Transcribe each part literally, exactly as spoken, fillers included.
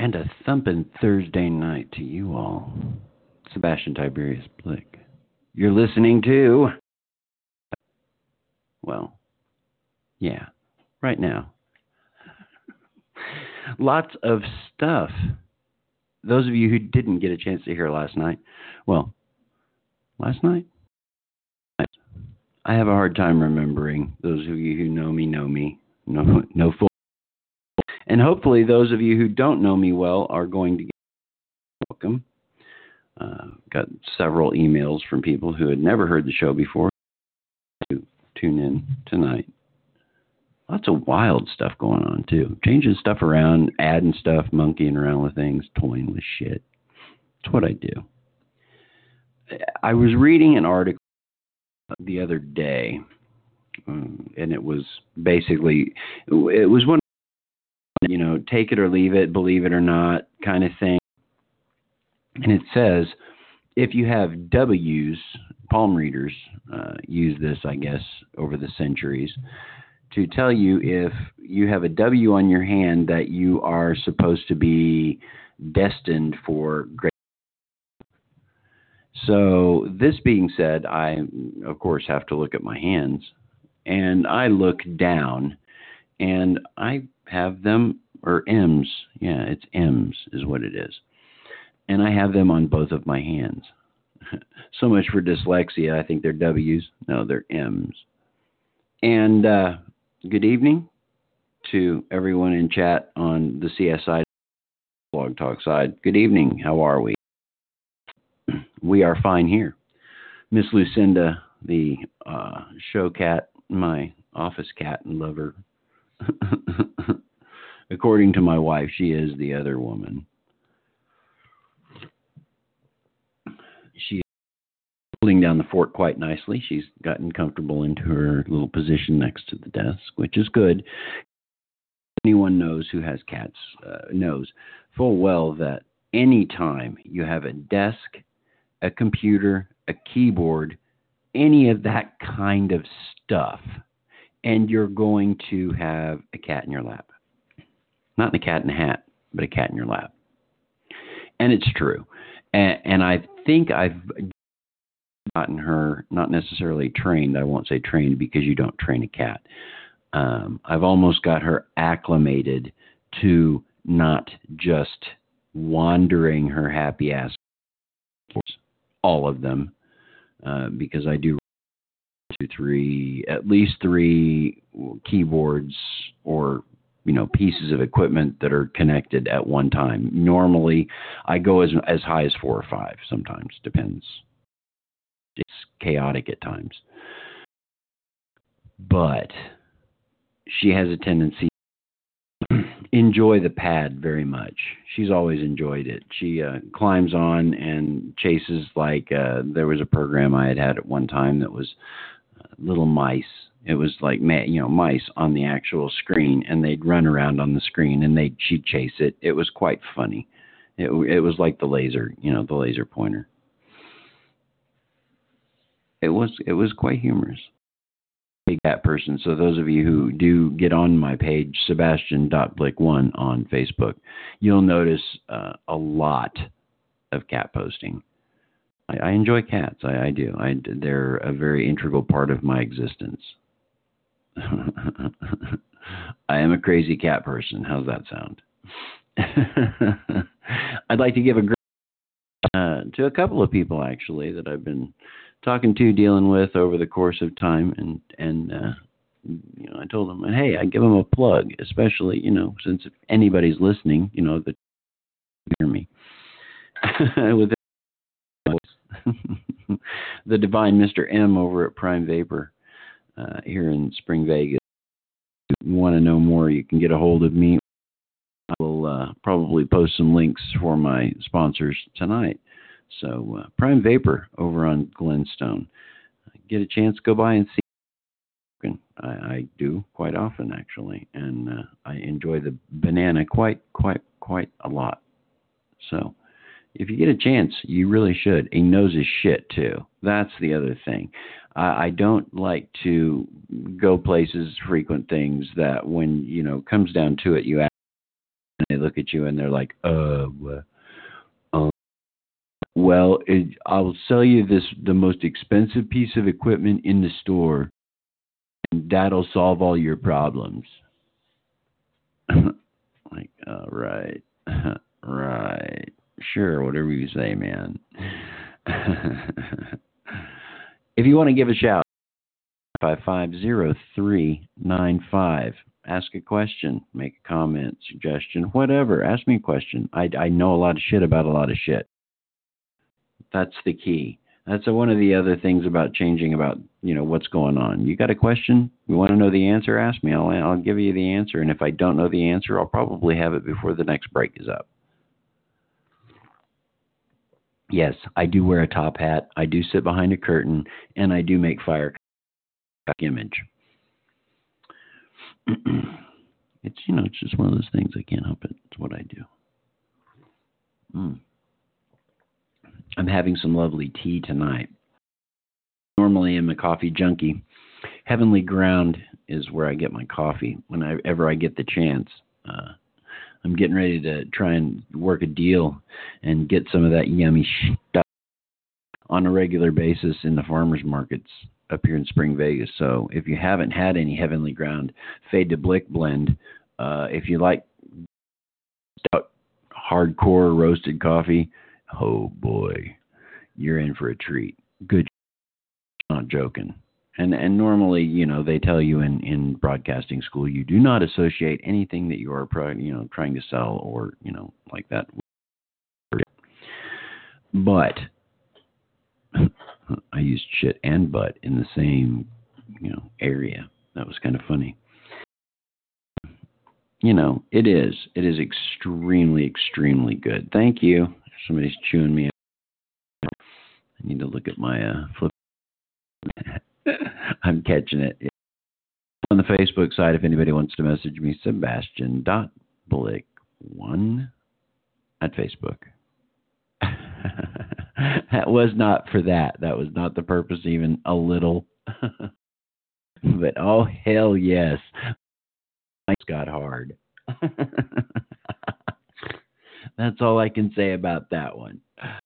And a thumping Thursday night to you all. Sebastian Tiberius Blick. You're listening to... Well, yeah, right now. Lots of stuff. Those of you who didn't get a chance to hear last night, well, last night? I have a hard time remembering. Those of you who know me, know me. No, no full. And hopefully those of you who don't know me well are going to get welcome. Uh, got several emails from people who had never heard the show before to tune in tonight. Lots of wild stuff going on, too. Changing stuff around, adding stuff, monkeying around with things, toying with shit. It's what I do. I was reading an article the other day, um, and it was basically, it was one, you know, take it or leave it, believe it or not kind of thing. And it says, if you have W's, palm readers uh, use this, I guess, over the centuries, to tell you if you have a W on your hand that you are supposed to be destined for great. So this being said, I, of course, have to look at my hands, and I look down, and I have them, or M's, yeah, it's M's is what it is, and I have them on both of my hands. So much for dyslexia. I think they're W's. No, they're M's. And uh, good evening to everyone in chat on the C S I Blog Talk side. Good evening. How are we? We are fine here. Miss Lucinda, the uh, show cat, my office cat and lover. According to my wife, she is the other woman. She's holding down the fort quite nicely. She's gotten comfortable into her little position next to the desk, which is good. Anyone knows who has cats uh, knows full well that any time you have a desk, a computer, a keyboard, any of that kind of stuff, and you're going to have a cat in your lap. Not a cat in a hat, but a cat in your lap. And it's true. And, and I think I've gotten her, not necessarily trained, I won't say trained because you don't train a cat. Um, I've almost got her acclimated to not just wandering her happy ass, all of them, uh, because I do two, three, at least three keyboards or, you know, pieces of equipment that are connected at one time. Normally, I go as as high as four or five. Sometimes depends. It's chaotic at times, but she has a tendency to enjoy the pad very much. She's always enjoyed it. She uh, climbs on and chases like uh, there was a program I had had at one time that was uh, little mice. It was like, you know, mice on the actual screen, and they'd run around on the screen, and they she'd chase it. It was quite funny. It, it was like the laser, you know, the laser pointer. It was it was quite humorous. Big cat person. So those of you who do get on my page, Sebastian dot blick one on Facebook, you'll notice uh, a lot of cat posting. I, I enjoy cats. I, I do. I, they're a very integral part of my existence. I am a crazy cat person. How's that sound? I'd like to give a great uh, to a couple of people actually that I've been talking to, dealing with over the course of time, and and uh, you know, I told them, hey, I give them a plug, especially, you know, since if anybody's listening, you know, that hear me with the divine Mister M over at Prime Vapor uh, here in Spring Vegas. If you want to know more, you can get a hold of me. I will uh, probably post some links for my sponsors tonight. So uh, Prime Vapor over on Glenstone. Get a chance, go by and see. I, I do quite often, actually, and uh, I enjoy the banana quite, quite, quite a lot. So if you get a chance, you really should. He knows his shit, too. That's the other thing. I, I don't like to go places, frequent things that when, you know, comes down to it, you ask they look at you and they're like, uh, um, well, it, I'll sell you this, the most expensive piece of equipment in the store, and that'll solve all your problems. Like, all right, right, sure, whatever you say, man. If you want to give a shout, five five zero three nine five. Ask a question, make a comment, suggestion, whatever. Ask me a question. I, I know a lot of shit about a lot of shit. That's the key. That's a, one of the other things about changing about, you know, what's going on. You got a question? You want to know the answer? Ask me. I'll, I'll give you the answer. And if I don't know the answer, I'll probably have it before the next break is up. Yes, I do wear a top hat. I do sit behind a curtain, and I do make fire image. It's, you know, it's just one of those things. I can't help it. It's what I do. Mm. I'm having some lovely tea tonight. Normally I'm a coffee junkie. Heavenly Ground is where I get my coffee whenever I get the chance. Uh, I'm getting ready to try and work a deal and get some of that yummy stuff on a regular basis in the farmers markets up here in Spring Vegas. So if you haven't had any Heavenly Ground Fade to Blick blend, uh, if you like stout, hardcore roasted coffee, oh boy, you're in for a treat. Good, not joking. And and normally, you know, they tell you in, in broadcasting school, you do not associate anything that you are, you know, trying to sell or, you know, like that. But I used shit and butt in the same, you know, area. That was kind of funny. You know, it is. It is extremely, extremely good. Thank you. Somebody's chewing me. I need to look at my uh, flip. I'm catching it. On the Facebook side, if anybody wants to message me, Sebastian dot Blick one at Facebook. That was not for that. That was not the purpose, even a little. But oh, hell yes. It got hard. That's all I can say about that one.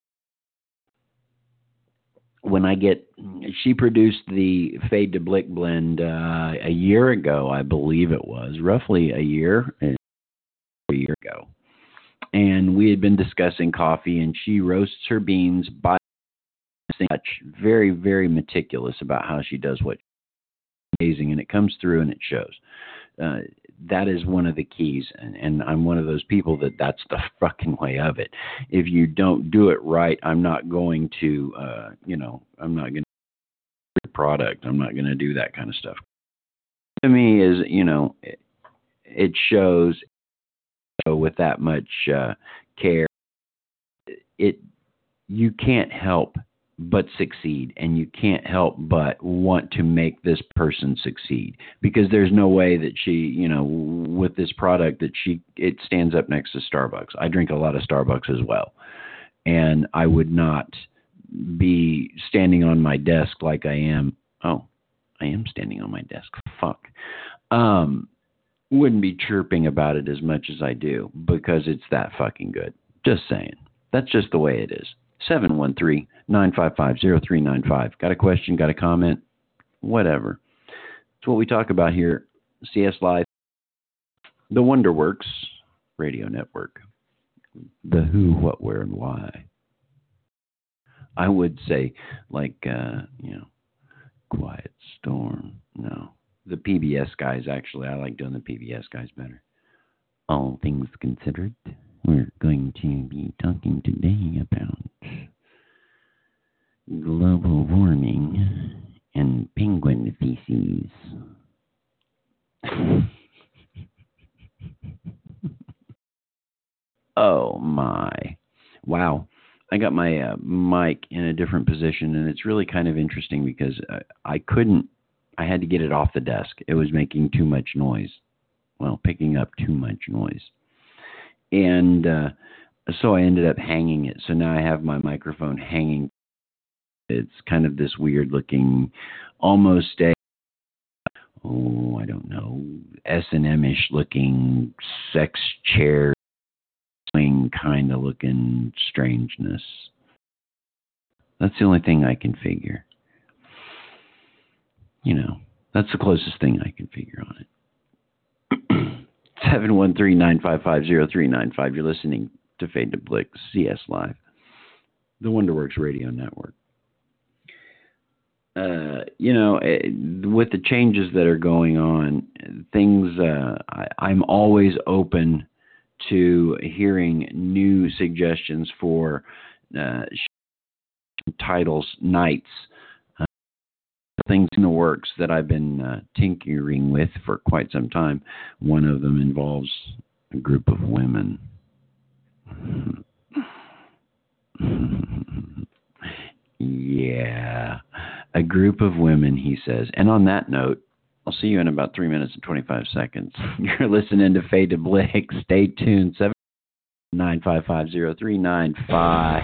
When I get, she produced the Fade to Blick blend uh, a year ago, I believe it was, roughly a year, a year ago. And we had been discussing coffee, and she roasts her beans by such very, very meticulous about how she does what she's amazing, and it comes through and it shows. Uh, that is one of the keys, and, and I'm one of those people that that's the fucking way of it. If you don't do it right, I'm not going to, uh, you know, I'm not going to product. I'm not going to do that kind of stuff. To me, is you know, it, it shows with that much uh, care. It you can't help but succeed, and you can't help but want to make this person succeed, because there's no way that she, you know, with this product that she, it stands up next to Starbucks. I drink a lot of Starbucks as well, and I would not be standing on my desk like I am. Oh, I am standing on my desk. Fuck. Um, wouldn't be chirping about it as much as I do, because it's that fucking good. Just saying. That's just the way it is. seven one three, nine five five, zero three nine five. Got a question, got a comment, whatever. It's what we talk about here. C S Live, the Wonderworks Radio Network. The who, what, where, and why. I would say, like, uh, you know, Quiet Storm. No. The P B S guys, actually. I like doing the P B S guys better. All things considered, we're going to be talking today about global warming and penguin feces. Oh my. Wow. I got my uh, mic in a different position, and it's really kind of interesting because uh, I couldn't, I had to get it off the desk. It was making too much noise. Well, picking up too much noise. And uh, so I ended up hanging it. So now I have my microphone hanging. It's kind of this weird looking, almost a, oh, I don't know, S and M-ish looking sex chair kind of looking strangeness. That's the only thing I can figure. You know, that's the closest thing I can figure on it. seven one three, nine five five, zero three nine five. You're listening to Fade to Black, C S Live, the Wonderworks Radio Network. Uh, you know, with the changes that are going on, things, uh, I, I'm always open to hearing new suggestions for uh, titles, nights, uh, things in the works that I've been uh, tinkering with for quite some time. One of them involves a group of women. Yeah, a group of women, he says. And on that note, I'll see you in about three minutes and twenty-five seconds. You're listening to Fade to Black. Stay tuned. seven nine five five, zero three nine five.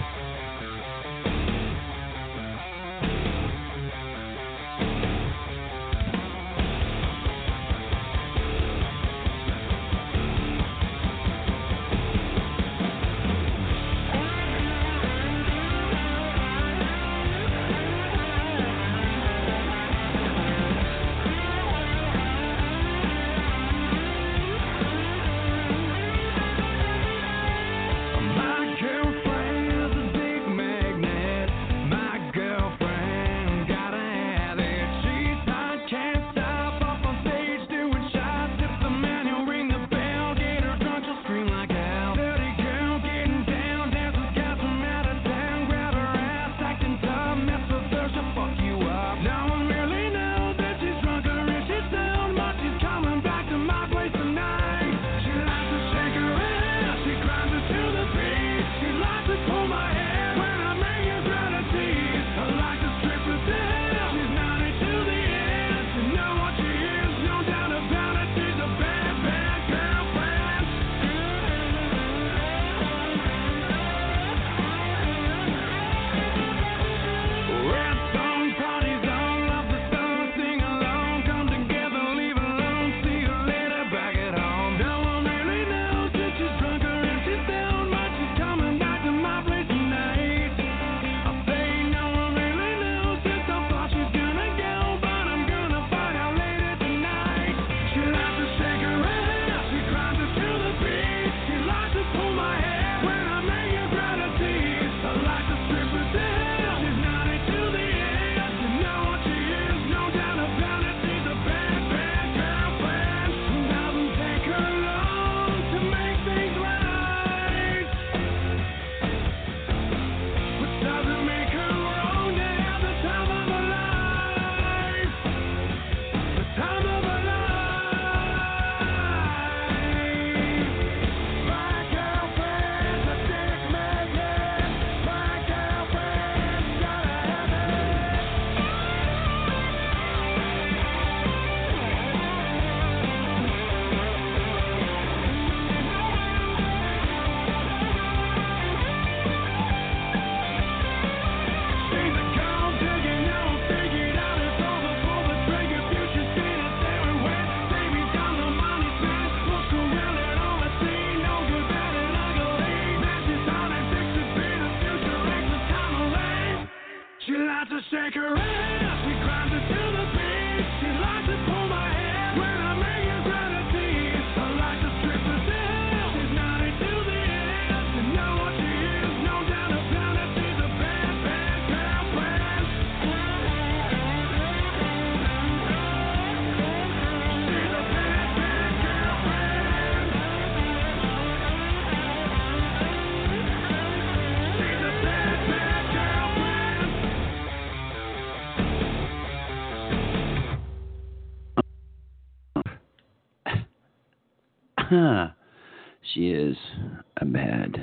She is a bad,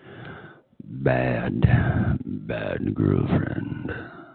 bad, bad girlfriend.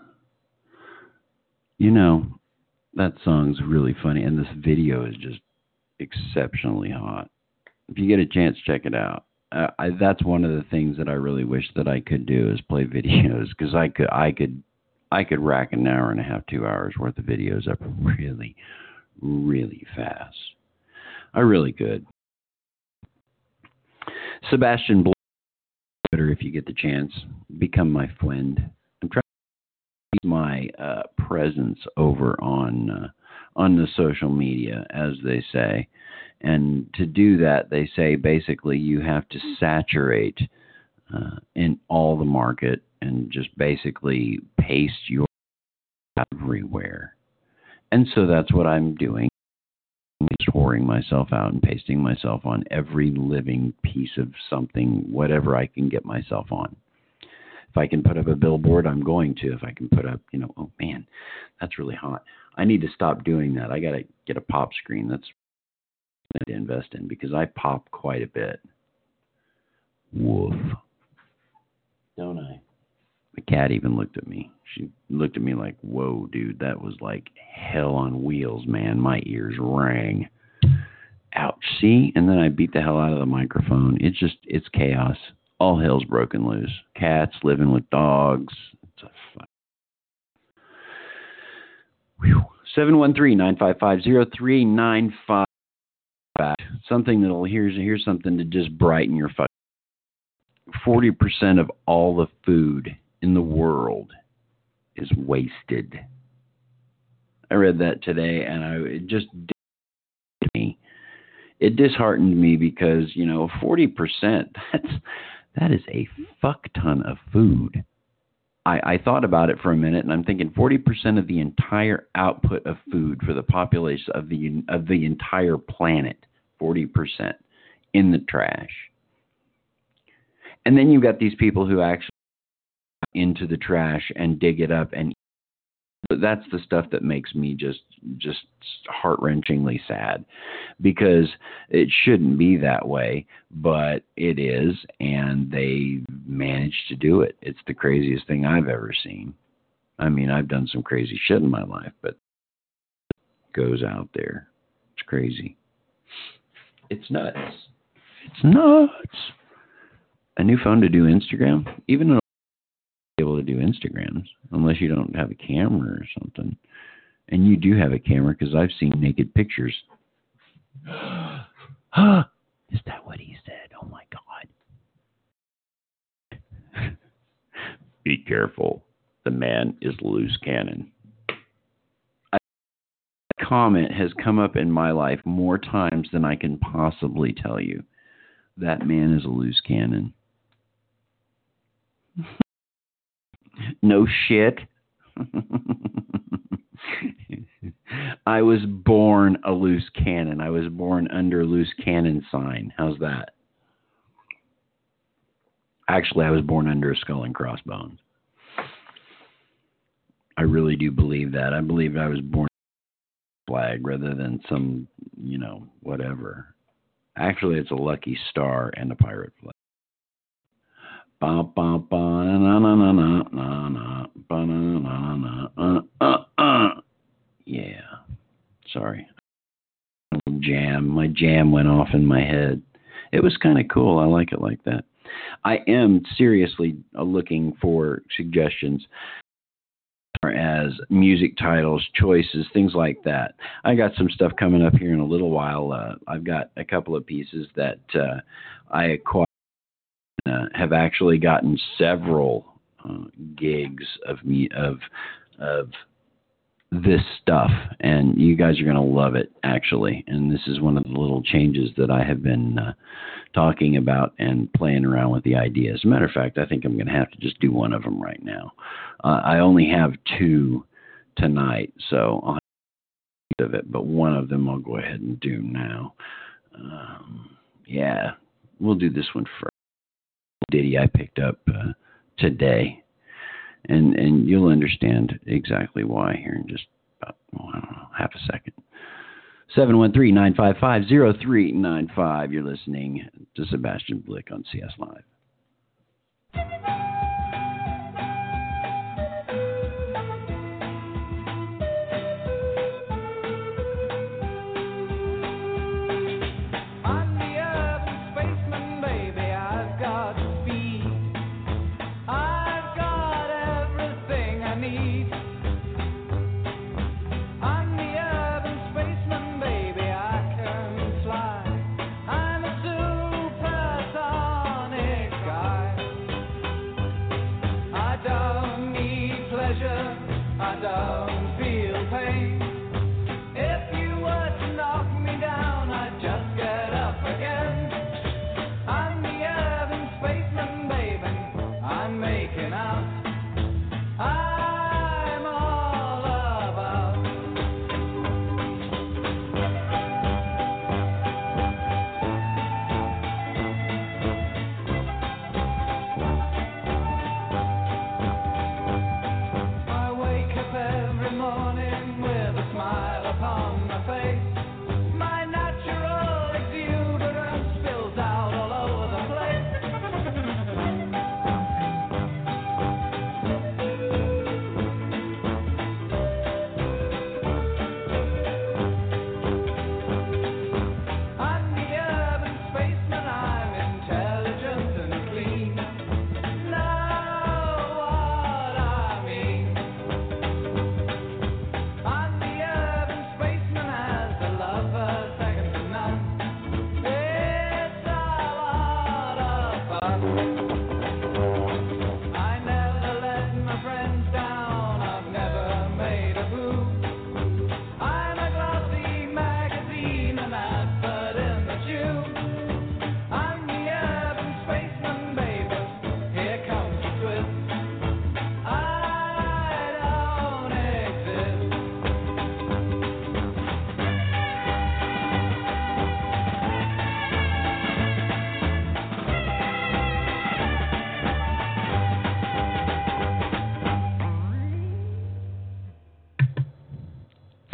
You know, that song's really funny, and this video is just exceptionally hot. If you get a chance, check it out. Uh, I, that's one of the things that I really wish that I could do is play videos, because I could, I could, I could rack an hour and a half, two hours worth of videos up really, really fast. I really could. Sebastian Blake, Twitter, if you get the chance, become my friend. I'm trying to keep my uh, presence over on uh, on the social media, as they say. And to do that, they say basically you have to saturate uh, in all the market and just basically paste your everywhere. And so that's what I'm doing. Just whoring myself out and pasting myself on every living piece of something, whatever I can get myself on. If I can put up a billboard, I'm going to. If I can put up, you know, oh man, that's really hot. I need to stop doing that. I got to get a pop screen. That's what I need to invest in because I pop quite a bit. Woof. Don't I? The cat even looked at me. She looked at me like, whoa, dude, that was like hell on wheels, man. My ears rang. Ouch. See? And then I beat the hell out of the microphone. It's just, it's chaos. All hell's broken loose. Cats living with dogs. It's a fuck. Whew. seven one three, nine five five, zero three nine five. Something that'll, here's, here's something to just brighten your fuck. forty percent of all the food in the world is wasted. I read that today, and I it just did me. It disheartened me because, you know, forty percent, that's, that is a fuck ton of food. I, I thought about it for a minute, and I'm thinking forty percent of the entire output of food for the population of the of the entire planet, forty percent in the trash. And then you've got these people who actually into the trash and dig it up, and that's the stuff that makes me just just heart-wrenchingly sad, because it shouldn't be that way, but it is, and they managed to do it. It's the craziest thing I've ever seen. I mean, I've done some crazy shit in my life, but it goes out there. It's crazy. It's nuts. It's nuts. A new phone to do Instagram? Even an able to do Instagrams, unless you don't have a camera or something. And you do have a camera, because I've seen naked pictures. Is that what he said? Oh my God. Be careful. The man is loose cannon. A comment has come up in my life more times than I can possibly tell you. That man is a loose cannon. No shit. I was born a loose cannon. I was born under a loose cannon sign. How's that? Actually, I was born under a skull and crossbones. I really do believe that. I believe I was born flag rather than some, you know, whatever. Actually, it's a lucky star and a pirate flag. Ba, ba, ba, na, na, na, na, na, na, ba, na, na, na, uh, uh, uh. Yeah. Sorry. Jam. My jam went off in my head. It was kind of cool. I like it like that. I am seriously looking for suggestions as music titles, choices, things like that. I got some stuff coming up here in a little while. Uh, I've got a couple of pieces that uh, I acquired. Uh, have actually gotten several uh, gigs of me of of this stuff, and you guys are going to love it, actually. And this is one of the little changes that I have been uh, talking about and playing around with the idea. As a matter of fact, I think I'm going to have to just do one of them right now. Uh, I only have two tonight, so I'll have of it, but one of them I'll go ahead and do now. Um, yeah, we'll do this one first. Ditty I picked up uh, today, and and you'll understand exactly why here in just about, well, I don't know, half a second. seven one three, nine five five, zero three nine five. You're listening to Sebastian Blick on C S Live. I'm a superstar.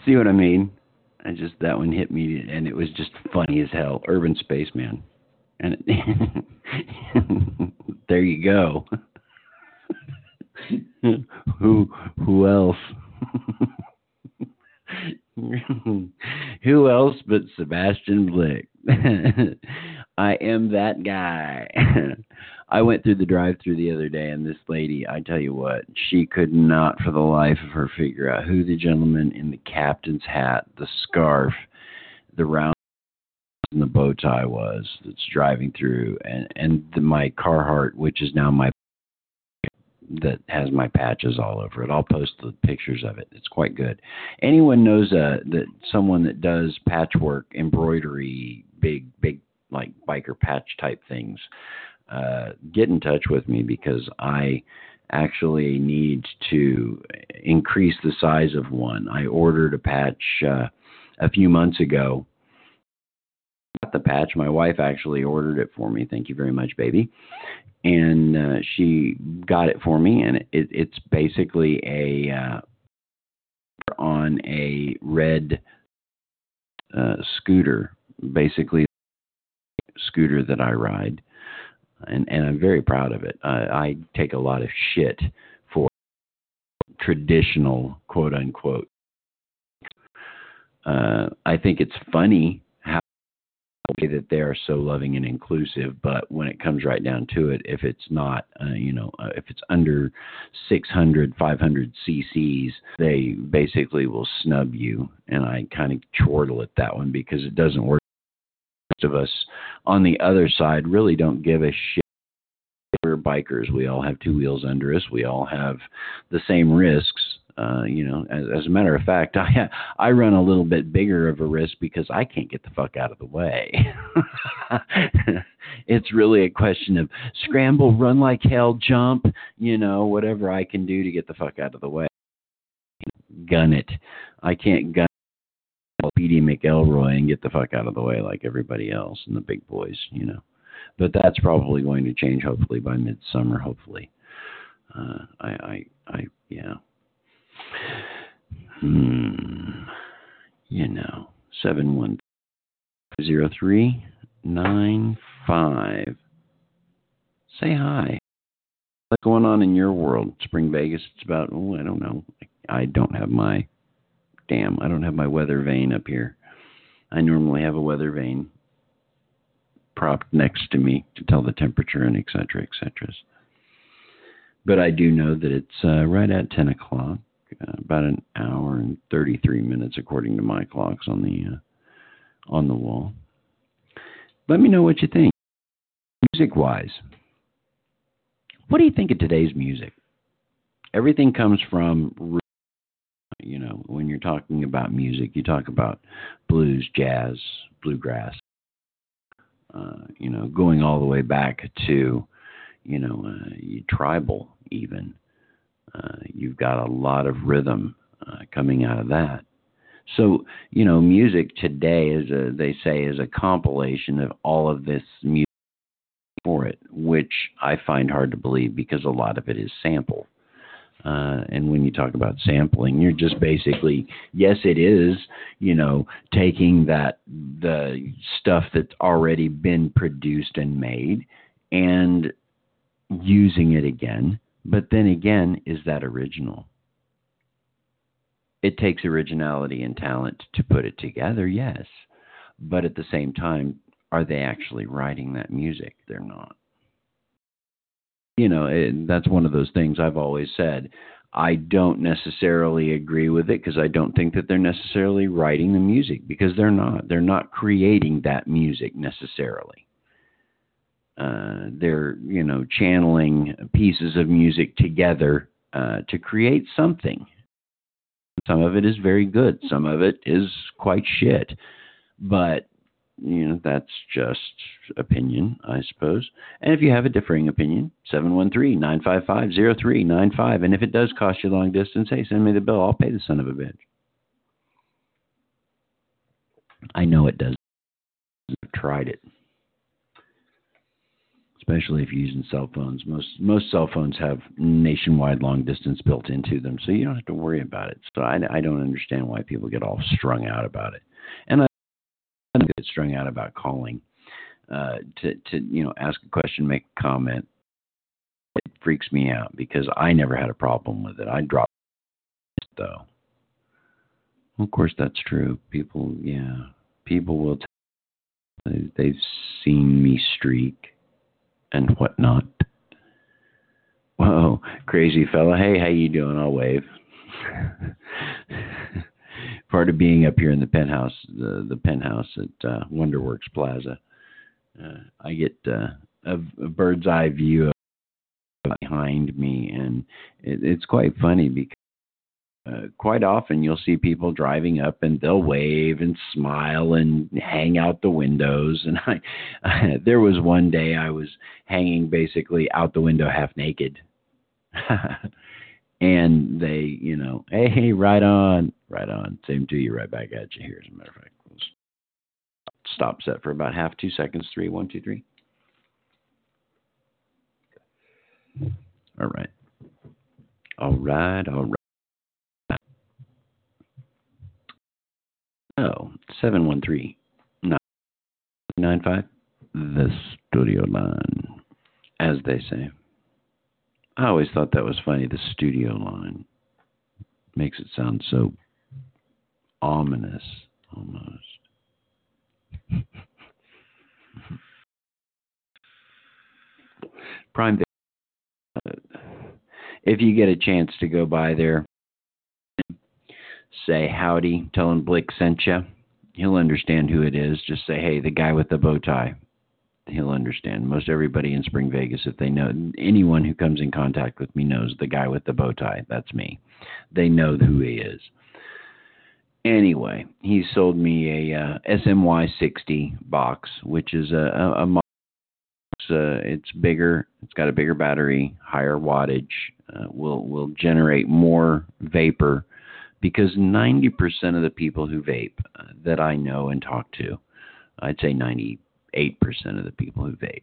See what I mean? I just, that one hit me, and it was just funny as hell. Urban Spaceman. And it, there you go. who who else? Who else but Sebastian Blick? I am that guy. I went through the drive-through the other day, and this lady, I tell you what, she could not for the life of her figure out who the gentleman in the captain's hat, the scarf, the round, and the bow tie was that's driving through, and, and the, my Carhartt, which is now my, that has my patches all over it. I'll post the pictures of it. It's quite good. Anyone knows uh, that someone that does patchwork, embroidery, big, big, like biker patch type things, uh, get in touch with me, because I actually need to increase the size of one. I ordered a patch uh, a few months ago. Got the patch. My wife actually ordered it for me. Thank you very much, baby. And uh, she got it for me, and it, it's basically a uh, on a red uh, scooter, basically scooter that I ride, and, and I'm very proud of it. Uh, I take a lot of shit for traditional, quote unquote. Uh, I think it's funny how that they are so loving and inclusive, but when it comes right down to it, if it's not, uh, you know, uh, if it's under six hundred, five hundred cc's, they basically will snub you. And I kind of chortle at that one, because it doesn't work. Most of us on the other side really don't give a shit. We're bikers. We all have two wheels under us. We all have the same risks. Uh, you know, as, as a matter of fact, I I run a little bit bigger of a risk because I can't get the fuck out of the way. It's really a question of scramble, run like hell, jump, you know, whatever I can do to get the fuck out of the way. Gun it. I can't gun Petey McElroy and get the fuck out of the way like everybody else and the big boys, you know. But that's probably going to change, hopefully, by midsummer, hopefully. Uh, I, I, I, yeah. Hmm. You know, seven one zero three nine five. Say hi. What's going on in your world? Spring Vegas, it's about, oh, I don't know. I don't have my, damn, I don't have my weather vane up here. I normally have a weather vane propped next to me to tell the temperature and et cetera, et cetera. But I do know that it's uh, right at ten o'clock. Uh, about an hour and thirty-three minutes, according to my clocks on the uh, on the wall. Let me know what you think, music-wise. What do you think of today's music? Everything comes from, you know, when you're talking about music, you talk about blues, jazz, bluegrass. Uh, you know, going all the way back to, you know, uh, tribal even. Uh, you've got a lot of rhythm uh, coming out of that. So, you know, music today is a, they say, is a compilation of all of this music for it, which I find hard to believe, because a lot of it is sample. Uh, and when you talk about sampling, you're just basically, yes, it is, you know, taking that, the stuff that's already been produced and made and using it again. But then again, is that original? It takes originality and talent to put it together, yes. But at the same time, are they actually writing that music? They're not. You know, it, that's one of those things I've always said. I don't necessarily agree with it, because I don't think that they're necessarily writing the music, because they're not. They're not creating that music necessarily. Uh, they're, you know, channeling pieces of music together uh, to create something. Some of it is very good. Some of it is quite shit. But, you know, that's just opinion, I suppose. And if you have a differing opinion, seven one three, nine five five, zero three nine five. And if it does cost you long distance, hey, send me the bill. I'll pay the son of a bitch. I know it does. I've tried it. especially if you're using cell phones. Most most cell phones have nationwide long distance built into them, so you don't have to worry about it. So I, I don't understand why people get all strung out about it, and I don't get strung out about calling uh, to to you know ask a question, make a comment. It freaks me out because I never had a problem with it. I dropped it though. Of course, that's true. People, yeah, people will. T- they've seen me streak and whatnot. Whoa, crazy fella. Hey, how you doing? I'll wave. Part of being up here in the penthouse, the the penthouse at uh, Wonderworks Plaza, uh, I get uh, a, a bird's eye view of behind me, and it, it's quite funny because uh, quite often you'll see people driving up and they'll wave and smile and hang out the windows. And I, I there was one day I was hanging basically out the window half naked. And they, you know, hey, right on, right on. Same to you, right back at you here. As a matter of fact, we'll stop set for about half, two seconds, three, one, two, three. All right. All right, all right. Oh, seven one three nine nine five, the studio line, as they say. I always thought that was funny, the studio line. Makes it sound so ominous, almost. Prime, if you get a chance to go by there, say howdy, tell him Blick sent you. He'll understand who it is. Just say, hey, the guy with the bow tie. He'll understand. Most everybody in Spring Vegas, if they know, anyone who comes in contact with me knows the guy with the bow tie. That's me. They know who he is. Anyway, he sold me a uh, S M Y sixty box, which is a, a, a box. Uh, it's bigger. It's got a bigger battery, higher wattage. Uh, will will generate more vapor because ninety percent of the people who vape uh, that I know and talk to, I'd say ninety-eight percent of the people who vape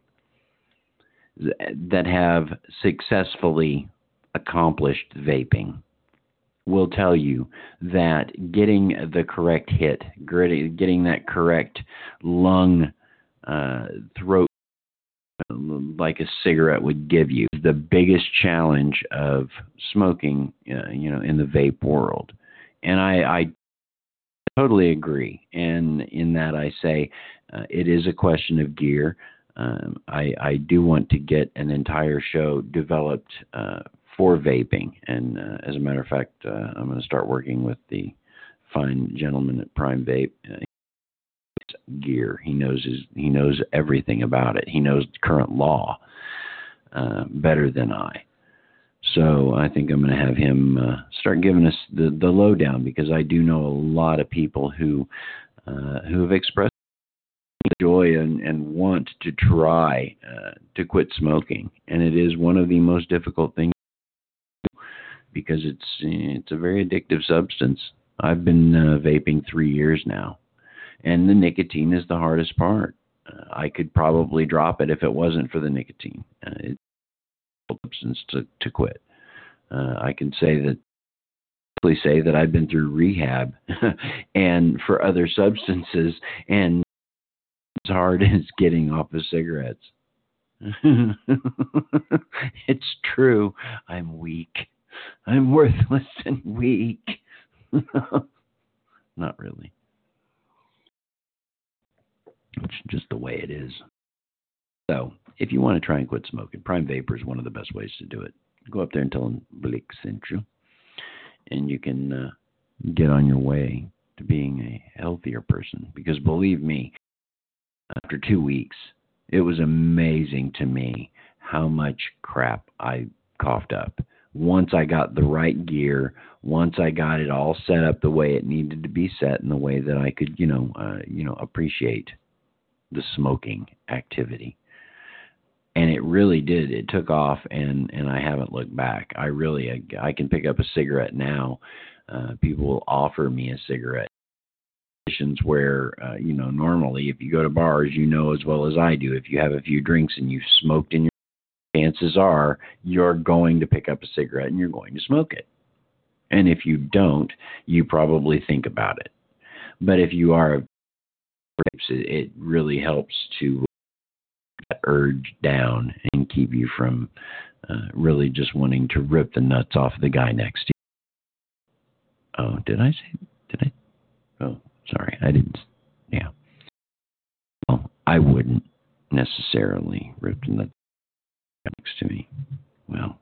that have successfully accomplished vaping will tell you that getting the correct hit, getting that correct lung uh, throat like a cigarette would give you, the biggest challenge of smoking, uh, you know, in the vape world. And I, I totally agree. And in that I say uh, it is a question of gear. Um, I, I do want to get an entire show developed uh, for vaping. And uh, as a matter of fact, uh, I'm going to start working with the fine gentleman at Prime Vape. Uh, gear. He knows his, he knows everything about it. He knows the current law uh, better than I. So I think I'm going to have him uh, start giving us the, the lowdown because I do know a lot of people who uh, who have expressed joy and, and want to try uh, to quit smoking, and it is one of the most difficult things because it's it's a very addictive substance. I've been uh, vaping three years now. And the nicotine is the hardest part. Uh, I could probably drop it if it wasn't for the nicotine. Uh, it's a substance to, to quit. Uh, I can say that say that I've been through rehab and for other substances, and as hard as getting off of cigarettes. It's true. I'm weak. I'm worthless and weak. Not really. It's just the way it is. So, if you want to try and quit smoking, Prime Vapor is one of the best ways to do it. Go up there and tell them Blick sent you, and you can uh, get on your way to being a healthier person. Because believe me, after two weeks, it was amazing to me how much crap I coughed up. Once I got the right gear, once I got it all set up the way it needed to be set, in the way that I could, you know, uh, you know, appreciate the smoking activity. And it really did. It took off, and, and I haven't looked back. I really, I, I can pick up a cigarette now. Uh, people will offer me a cigarette. situations where, uh, you know, normally if you go to bars, you know as well as I do, if you have a few drinks and you've smoked in your, chances are you're going to pick up a cigarette and you're going to smoke it. And if you don't, you probably think about it. But if you are, it really helps to that urge down and keep you from uh, really just wanting to rip the nuts off the guy next to you. Oh, did I say, did I? Oh, sorry, I didn't. Yeah. Well, I wouldn't necessarily rip the nuts next to me. Well,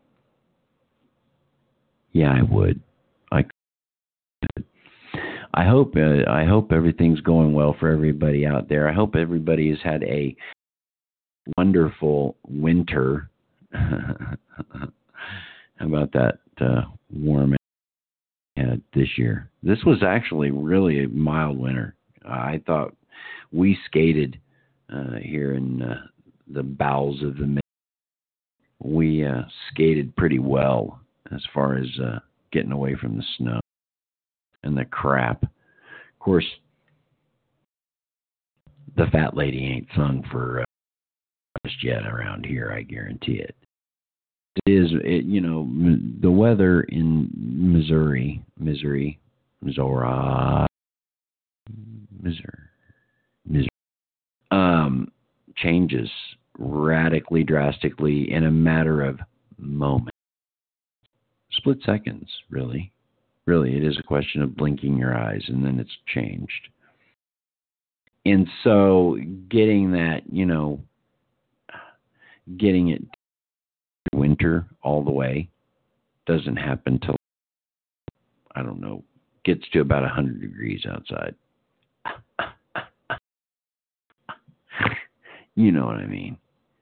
yeah, I would. I could. I hope, uh, I hope everything's going well for everybody out there. I hope everybody has had a wonderful winter. How about that uh, warm had this year? This was actually really a mild winter. I thought we skated uh, here in uh, the bowels of the Mid. We uh, skated pretty well as far as uh, getting away from the snow and the crap. Of course, the fat lady ain't sung for uh, just yet around here, I guarantee it. It is, it, you know, m- the weather in Missouri, Missouri, Missouri, Missouri, Missouri, um, changes radically, drastically in a matter of moments. Split seconds, really. Really, it is a question of blinking your eyes, and then it's changed. And so getting that, you know, getting it winter all the way doesn't happen till, I don't know, gets to about one hundred degrees outside. You know what I mean?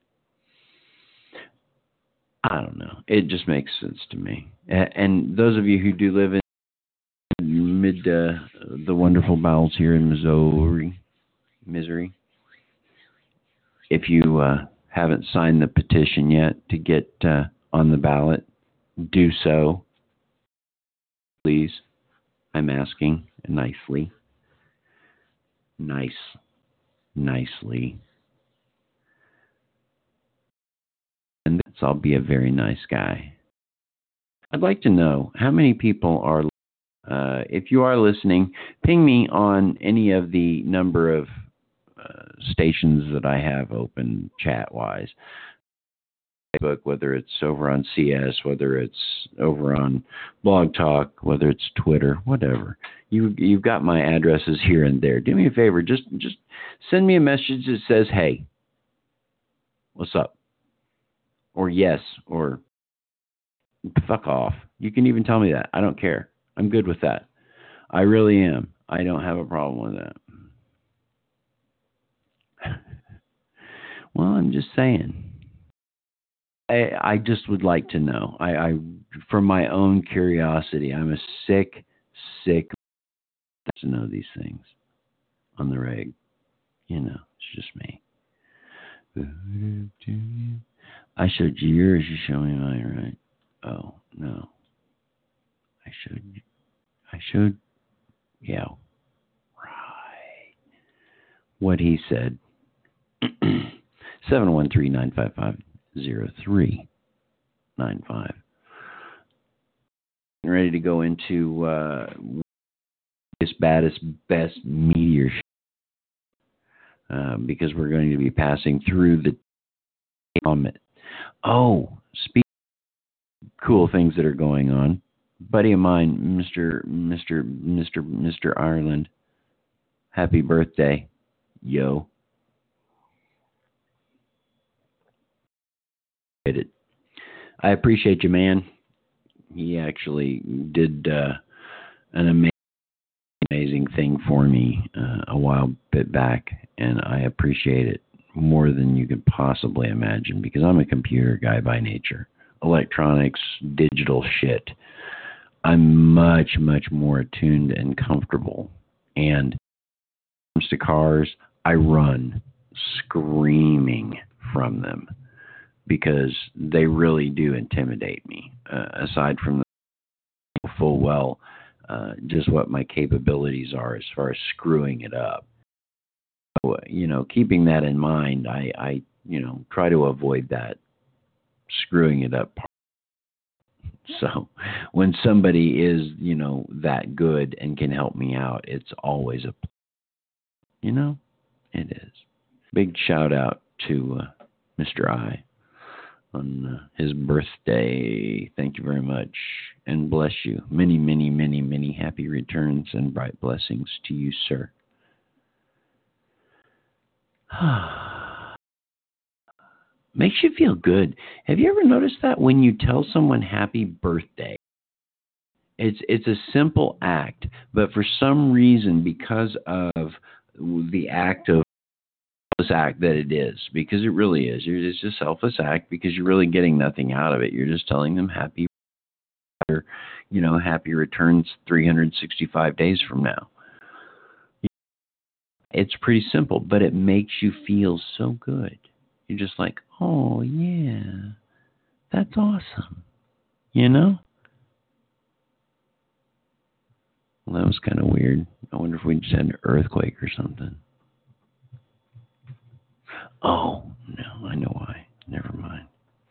I don't know. It just makes sense to me. And those of you who do live in mid uh, the wonderful bowels here in Missouri, Missouri, if you uh, haven't signed the petition yet to get uh, on the ballot, do so. Please. I'm asking nicely. Nice. Nicely. And that's, I'll be a very nice guy. I'd like to know how many people are, uh, if you are listening, ping me on any of the number of uh, stations that I have open chat-wise. Facebook, whether it's over on C S, whether it's over on Blog Talk, whether it's Twitter, whatever. You, you've got my addresses here and there. Do me a favor, just just send me a message that says, hey, what's up? Or yes, or fuck off. You can even tell me that. I don't care. I'm good with that. I really am. I don't have a problem with that. Well, I'm just saying. I, I just would like to know. I, I, for my own curiosity, I'm a sick, sick to know these things on the reg. You know, it's just me. I showed you yours. You show me mine, right? Oh no, I showed. I showed. Yeah, right. What he said. Seven one three nine five five. Zero three nine five. Ready to go into uh, this baddest, best meteor show, uh, because we're going to be passing through the comet. Oh, speak cool things that are going on. Buddy of mine, Mister Mister Mister Mister Ireland. Happy birthday, yo. It. I appreciate you, man. He actually did uh, an amazing, amazing thing for me uh, a while bit back, and I appreciate it more than you could possibly imagine because I'm a computer guy by nature. Electronics, digital shit. I'm much, much more attuned and comfortable. And when it comes to cars, I run screaming from them, because they really do intimidate me. Uh, aside from the full well, uh, just what my capabilities are as far as screwing it up. So, you know, keeping that in mind, I, I, you know, try to avoid that screwing it up part. So when somebody is, you know, that good and can help me out, it's always a, you know, it is. Big shout out to uh, Mister I on uh, his birthday. Thank you very much and bless you. Many, many, many, many happy returns and bright blessings to you, sir. Makes you feel good. Have you ever noticed that when you tell someone happy birthday, it's it's a simple act, but for some reason, because of the act of act that it is, because it really is, it's a selfless act because you're really getting nothing out of it. You're just telling them happy, you know, happy returns three hundred sixty-five days from now. It's pretty simple, but it makes you feel so good. You're just like, oh, yeah, that's awesome. You know? Well, that was kind of weird. I wonder if we just had an earthquake or something. Oh, no, I know why. Never mind.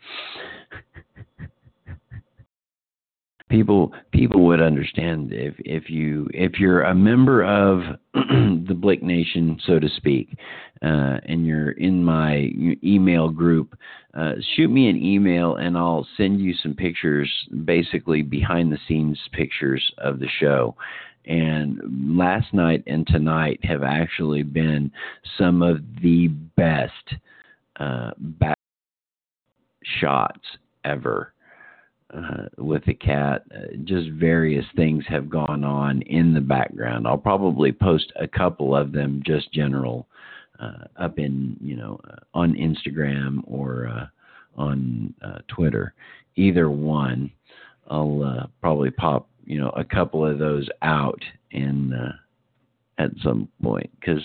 People people would understand if, if you if you're a member of the Blick Nation, so to speak, uh, and you're in my email group, uh, shoot me an email and I'll send you some pictures, basically behind the scenes pictures of the show. And last night and tonight have actually been some of the best uh, back shots ever. Uh, with the cat, uh, just various things have gone on in the background. I'll probably post a couple of them, just general, uh, up in, you know, uh, on Instagram or uh, on uh, Twitter. Either one, I'll uh, probably pop, you know, a couple of those out in uh, at some point because,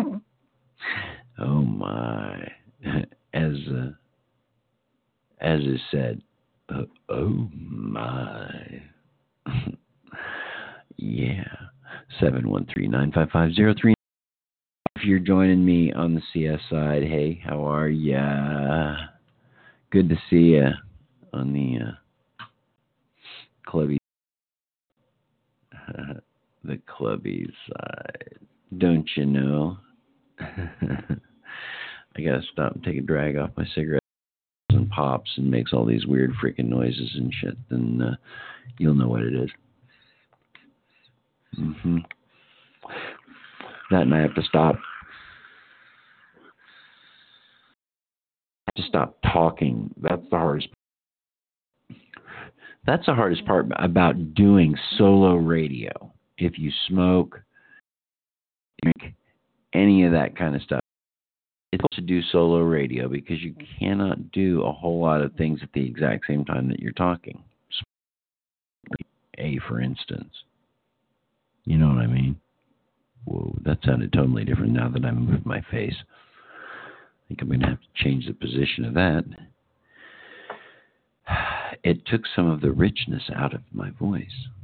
oh my, as uh, as is said. Uh, oh my. Yeah. seven one three, nine five five, zero three. If you're joining me on the C S side, hey, how are ya? Good to see ya on the uh, clubby, uh, the clubby side. Don't you know? I gotta stop and take a drag off my cigarette. And pops and makes all these weird freaking noises and shit, then uh, you'll know what it is. Mm-hmm. That and I have to stop. I have to stop talking. That's the hardest. That's the hardest part about doing solo radio. If you smoke, drink, any of that kind of stuff, it's to do solo radio because you cannot do a whole lot of things at the exact same time that you're talking. A, for instance. You know what I mean? Whoa, that sounded totally different now that I moved my face. I think I'm going to have to change the position of that. It took some of the richness out of my voice.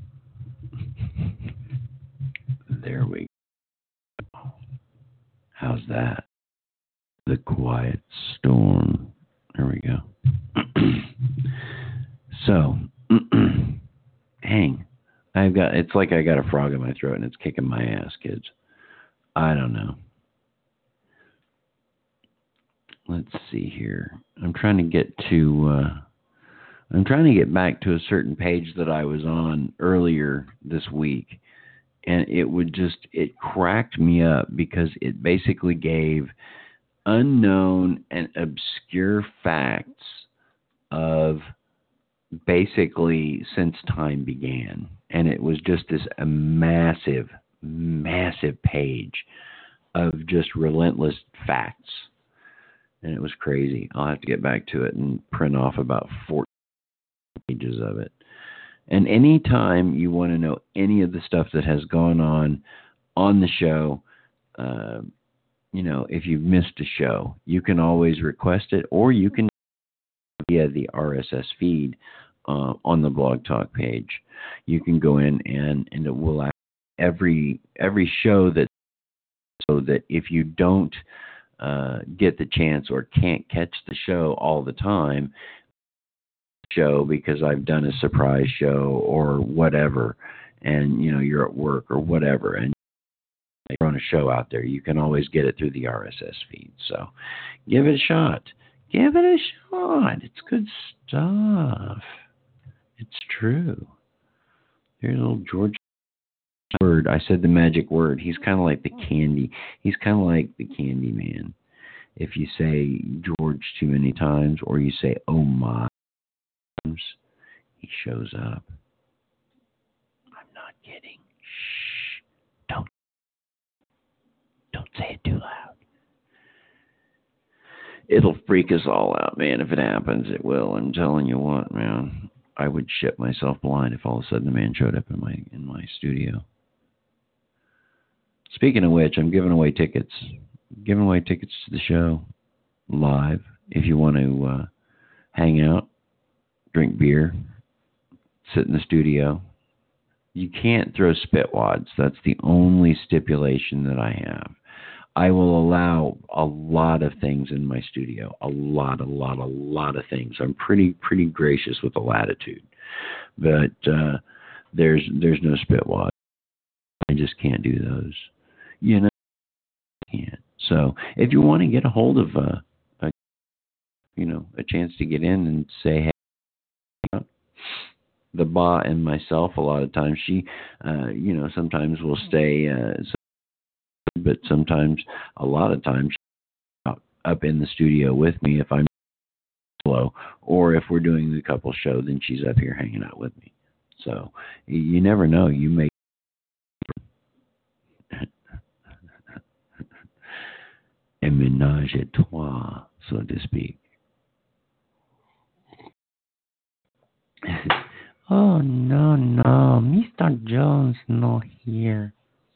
There we go. How's that? The quiet storm. There we go. So, hang. I've got, it's like I got a frog in my throat and it's kicking my ass, kids. I don't know. Let's see here. I'm trying to get to, uh, I'm trying to get back to a certain page that I was on earlier this week. And it would just, it cracked me up because it basically gave unknown and obscure facts of basically since time began. And it was just this a massive, massive page of just relentless facts. And it was crazy. I'll have to get back to it and print off about four pages of it. And anytime you want to know any of the stuff that has gone on on the show, uh, you know, if you've missed a show, you can always request it, or you can via the R S S feed uh, on the Blog Talk page. You can go in and, and it will every every show that so that if you don't uh, get the chance or can't catch the show all the time, show because I've done a surprise show or whatever, and you know you're at work or whatever, and I run a show out there, you can always get it through the R S S feed. So give it a shot. Give it a shot. It's good stuff. It's true. There's a little George word. I said the magic word. He's kind of like the candy. He's kind of like the candy man. If you say George too many times or you say, oh my, he shows up. I'm not kidding. Shh. Don't. Don't say it too loud. It'll freak us all out, man. If it happens, it will. I'm telling you what, man. I would shit myself blind if all of a sudden the man showed up in my in my studio. Speaking of which, I'm giving away tickets. Giving away tickets to the show live. If you want to uh, hang out, drink beer, sit in the studio. You can't throw spit wads. That's the only stipulation that I have. I will allow a lot of things in my studio. A lot, a lot, a lot of things. I'm pretty, pretty gracious with the latitude. But uh, there's there's no spit wads. I just can't do those. You know, I can't. So if you want to get a hold of a, a you know, a chance to get in and say, hey, the Ba and myself, a lot of times she, uh, you know, sometimes will stay, uh, but sometimes, a lot of times, she's up in the studio with me if I'm slow, or if we're doing the couple show, then she's up here hanging out with me. So you never know. You may. A ménage à trois, so to speak. Oh, no, no. Mister Jones not here.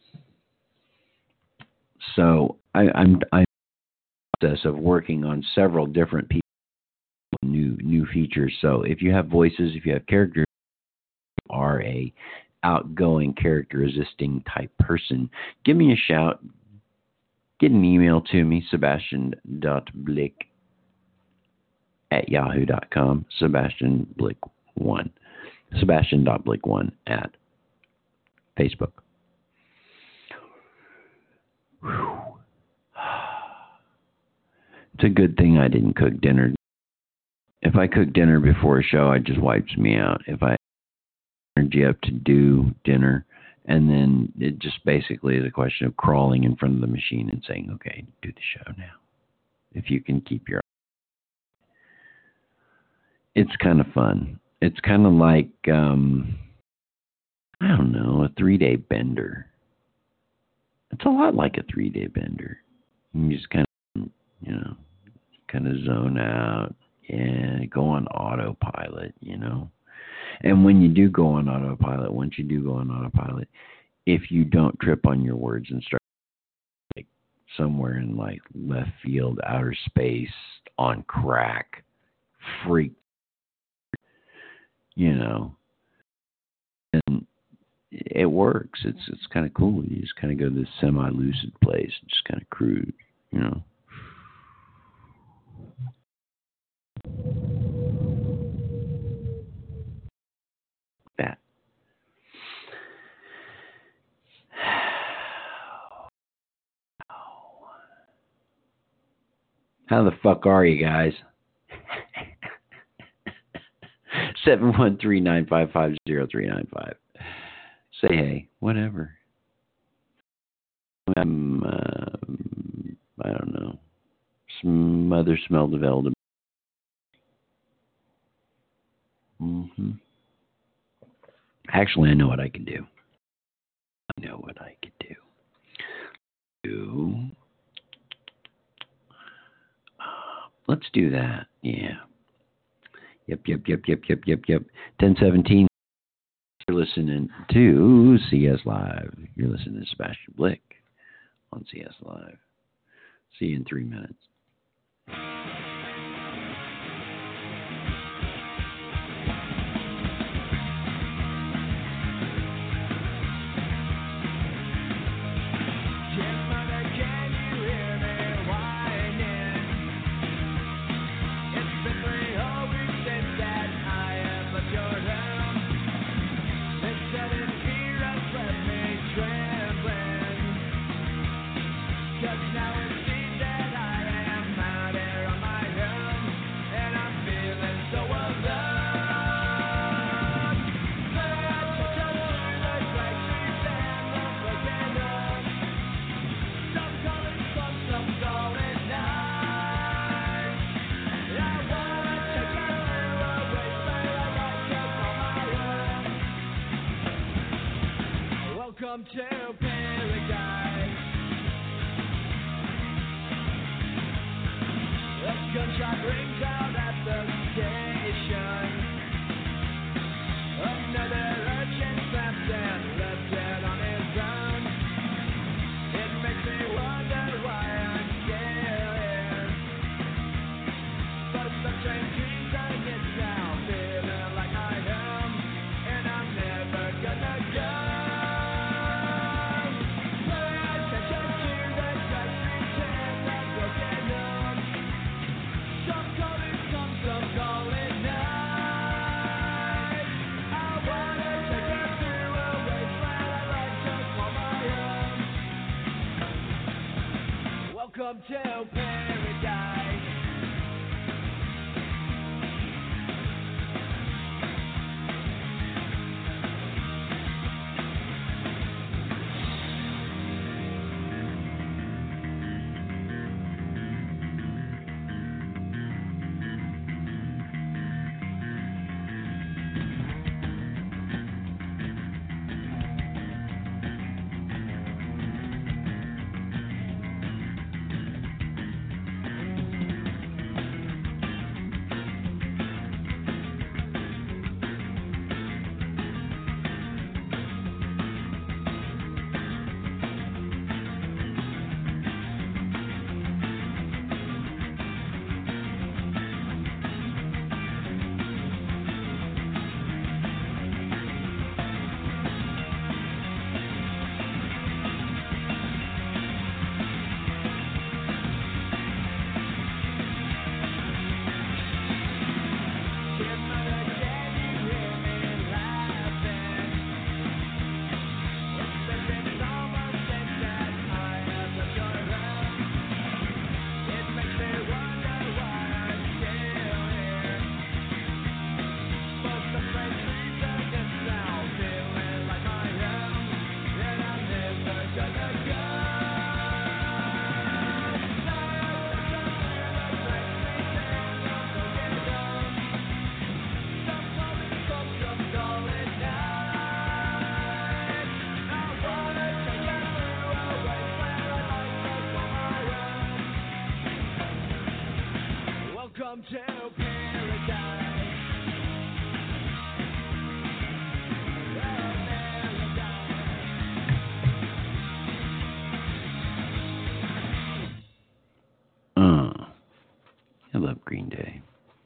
So I, I'm I'm in the process of working on several different people, new new features. So if you have voices, if you have characters, you are a outgoing character resisting type person, give me a shout. Get an email to me, sebastian dot blick at yahoo dot com, Sebastian Blick one. Sebastian dot blick one at Facebook. Whew. It's a good thing I didn't cook dinner. If I cook dinner before a show, it just wipes me out. If I have energy up to do dinner, and then it just basically is a question of crawling in front of the machine and saying, okay, do the show now. If you can keep your... It's kind of fun. It's kind of like, um, I don't know, a three-day bender. It's a lot like a three-day bender. You just kind of, you know, kind of zone out. Yeah, go on autopilot, you know. And when you do go on autopilot, once you do go on autopilot, if you don't trip on your words and start like somewhere in like left field, outer space, on crack, freak, you know, and it works. It's it's kind of cool. You just kind of go to this semi-lucid place and just kind of cruise, you know. That. How the fuck are you guys? seven one three, nine five five, zero three nine five. Say hey, whatever. I'm, uh, I don't know. Some other smell developed. Mm-hmm. Actually, I know what I can do. I know what I can do. Do. Uh, let's do that. Yeah. Yep, yep, yep, yep, yep, yep, yep. ten seventeen. You're listening to C S Live. You're listening to Sebastian Blick on C S Live. See you in three minutes. Welcome to paradise. A gunshot rings out at the station. Another urchin snapped and left dead on his own. It makes me wonder why I'm still here. But the train keeps on it now, feeling like I am, and I'm never gonna go. Pay attention to the dusty chairs that broken up. Some call it come, some call it night. I wanna take you through a wasteland I like to call my own. Welcome to paradise. Welcome to paradise. Uh, I love Green Day.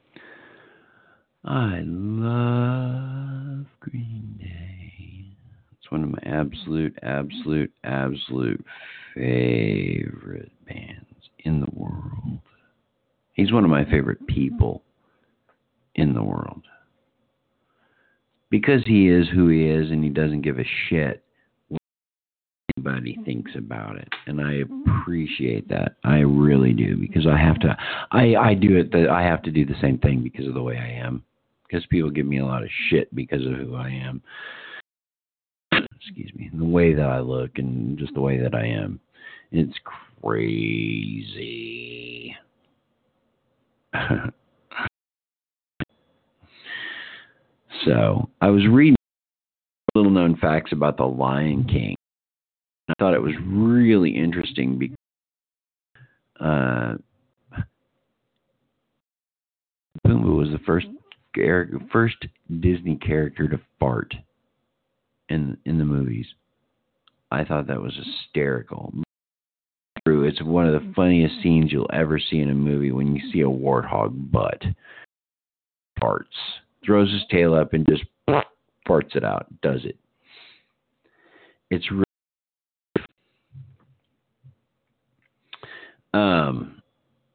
I love Green Day. It's one of my absolute, absolute, absolute favorite bands in the world. He's one of my favorite people in the world. Because he is who he is and he doesn't give a shit what anybody thinks about it. And I appreciate that. I really do. Because I have to I, I do it that I have to do the same thing because of the way I am. Because people give me a lot of shit because of who I am. Excuse me. The way that I look and just the way that I am. It's crazy. So, I was reading little known facts about the Lion King. I thought it was really interesting because uh, Pumbaa was the first first Disney character to fart in in the movies. I thought that was hysterical. It's one of the funniest scenes you'll ever see in a movie when you see a warthog butt farts, throws his tail up and just farts it out. Does it? It's really um,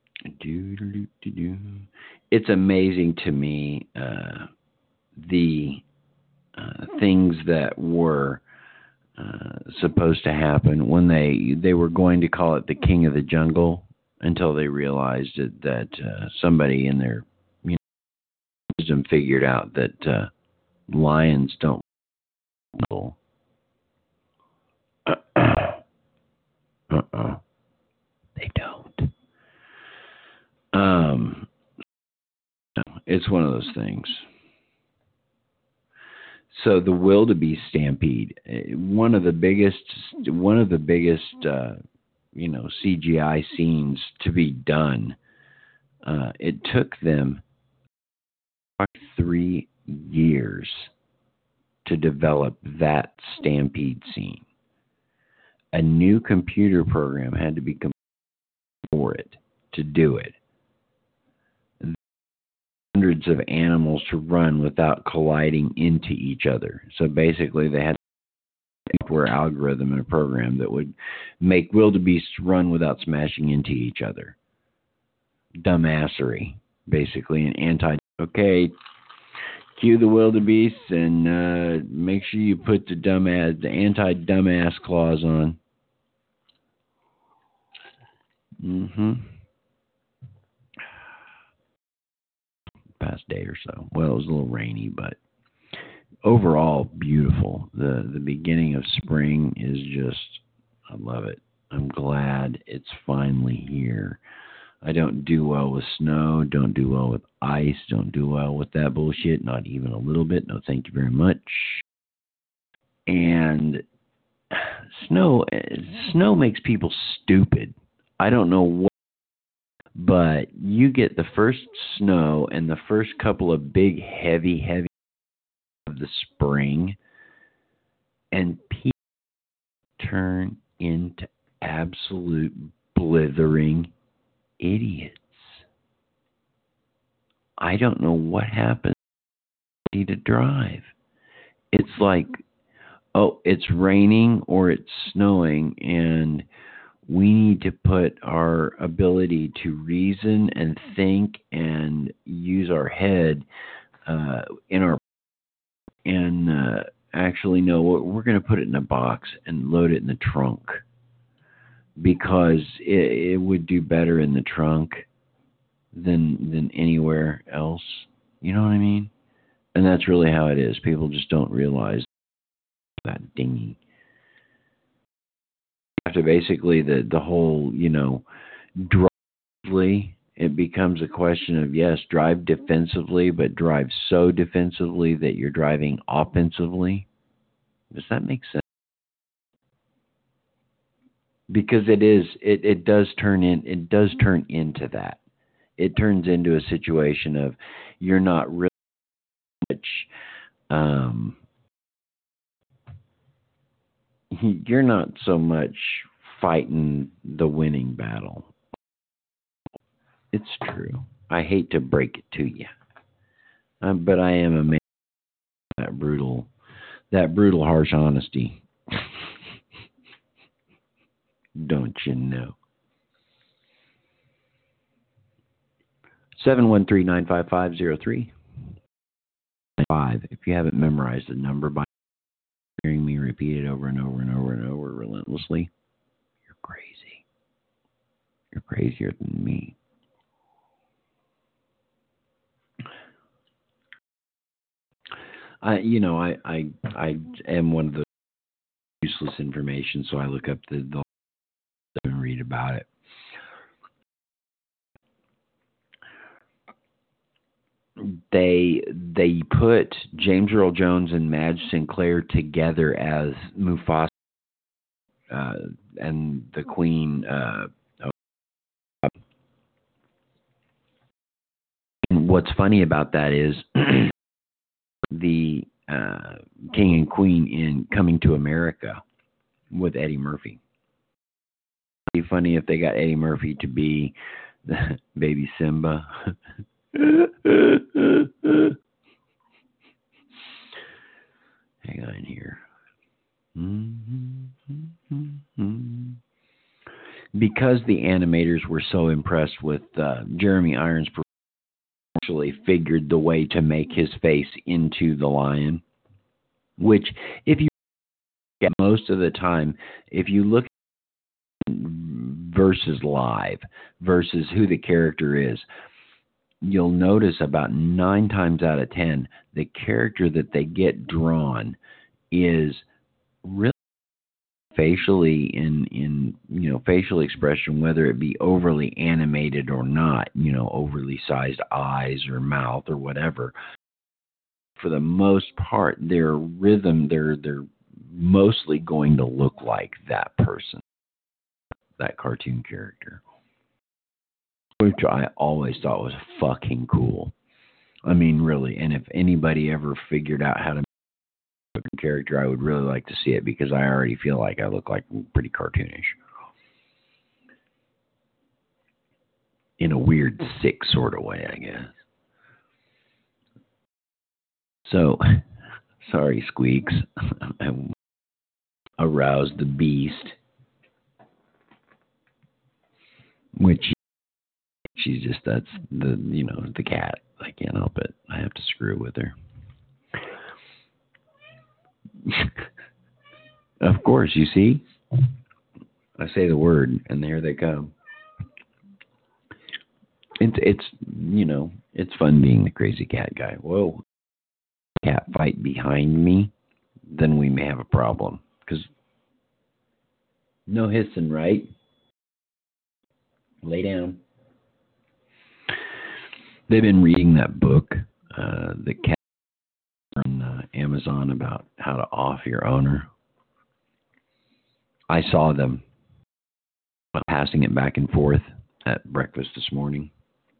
it's amazing to me uh, the uh, things that were uh, supposed to happen when they they were going to call it the King of the Jungle until they realized it, that uh, somebody in their you know, wisdom figured out that uh, lions don't. Uh-uh. They don't. Um, it's one of those things. So the wildebeest stampede, eh, one of the biggest, one of the biggest, uh, you know, C G I scenes to be done. Uh, it took them three years to develop that stampede scene. A new computer program had to be completed for it to do it. Hundreds of animals to run without colliding into each other. So basically, they had a software algorithm in a program that would make wildebeests run without smashing into each other. Dumbassery, basically, an anti. Okay, cue the wildebeests and uh, make sure you put the dumbass, the anti-dumbass clause on. Mm-hmm. Past day or so. Well, it was a little rainy, but overall beautiful. The the beginning of spring is just, I love it. I'm glad it's finally here. I don't do well with snow, don't do well with ice, don't do well with that bullshit, not even a little bit. No, thank you very much. And snow snow makes people stupid. I don't know what, but you get the first snow and the first couple of big, heavy, heavy of the spring, and people turn into absolute blithering idiots. I don't know what happens to drive. It's like, oh, it's raining or it's snowing, and we need to put our ability to reason and think and use our head uh, in our and uh, actually no, we're going to put it in a box and load it in the trunk, because it, it would do better in the trunk than than anywhere else. You know what I mean? And that's really how it is. People just don't realize that dinghy. After basically the the whole, you know, drive, it becomes a question of, yes, drive defensively, but drive so defensively that you're driving offensively. Does that make sense? Because it is, it, it does turn in, it does turn into that. It turns into a situation of you're not really much, um, you're not so much fighting the winning battle. It's true. I hate to break it to you, um, but I am amazed at that brutal, that brutal, harsh honesty. Don't you know? seven one three, nine five five, zero three five. If you haven't memorized the number by hearing me repeat it over and over and over and over relentlessly, you're crazy. You're crazier than me. I, you know, I, I, I am one of the useless information, so I look up the, the and read about it. They they put James Earl Jones and Madge Sinclair together as Mufasa uh, and the Queen. Uh, and what's funny about that is the uh, King and Queen in Coming to America with Eddie Murphy. It'd be funny if they got Eddie Murphy to be the baby Simba. Hang on here. Because the animators were so impressed with uh, Jeremy Irons, actually figured the way to make his face into the lion, which, if you get most of the time, if you look at versus live versus who the character is, you'll notice about nine times out of ten, the character that they get drawn is really facially in, in, you know, facial expression, whether it be overly animated or not, you know, overly sized eyes or mouth or whatever. for the most part, their rhythm, they're they're mostly going to look like that person, that cartoon character, which I always thought was fucking cool. I mean, really. And if anybody ever figured out how to make a character, I would really like to see it, because I already feel like I look like pretty cartoonish. In a weird, sick sort of way, I guess. So, sorry, Squeaks. I aroused the beast. Which, she's just, that's the, you know, the cat. I can't help it. I have to screw with her. Of course, you see? I say the word, and there they come. It's, it's, you know, it's fun being the crazy cat guy. Whoa. Cat fight behind me, then we may have a problem. Because no hissing, right? Lay down. They've been reading that book, uh, the cat on uh, Amazon, about how to off your owner. I saw them passing it back and forth at breakfast this morning.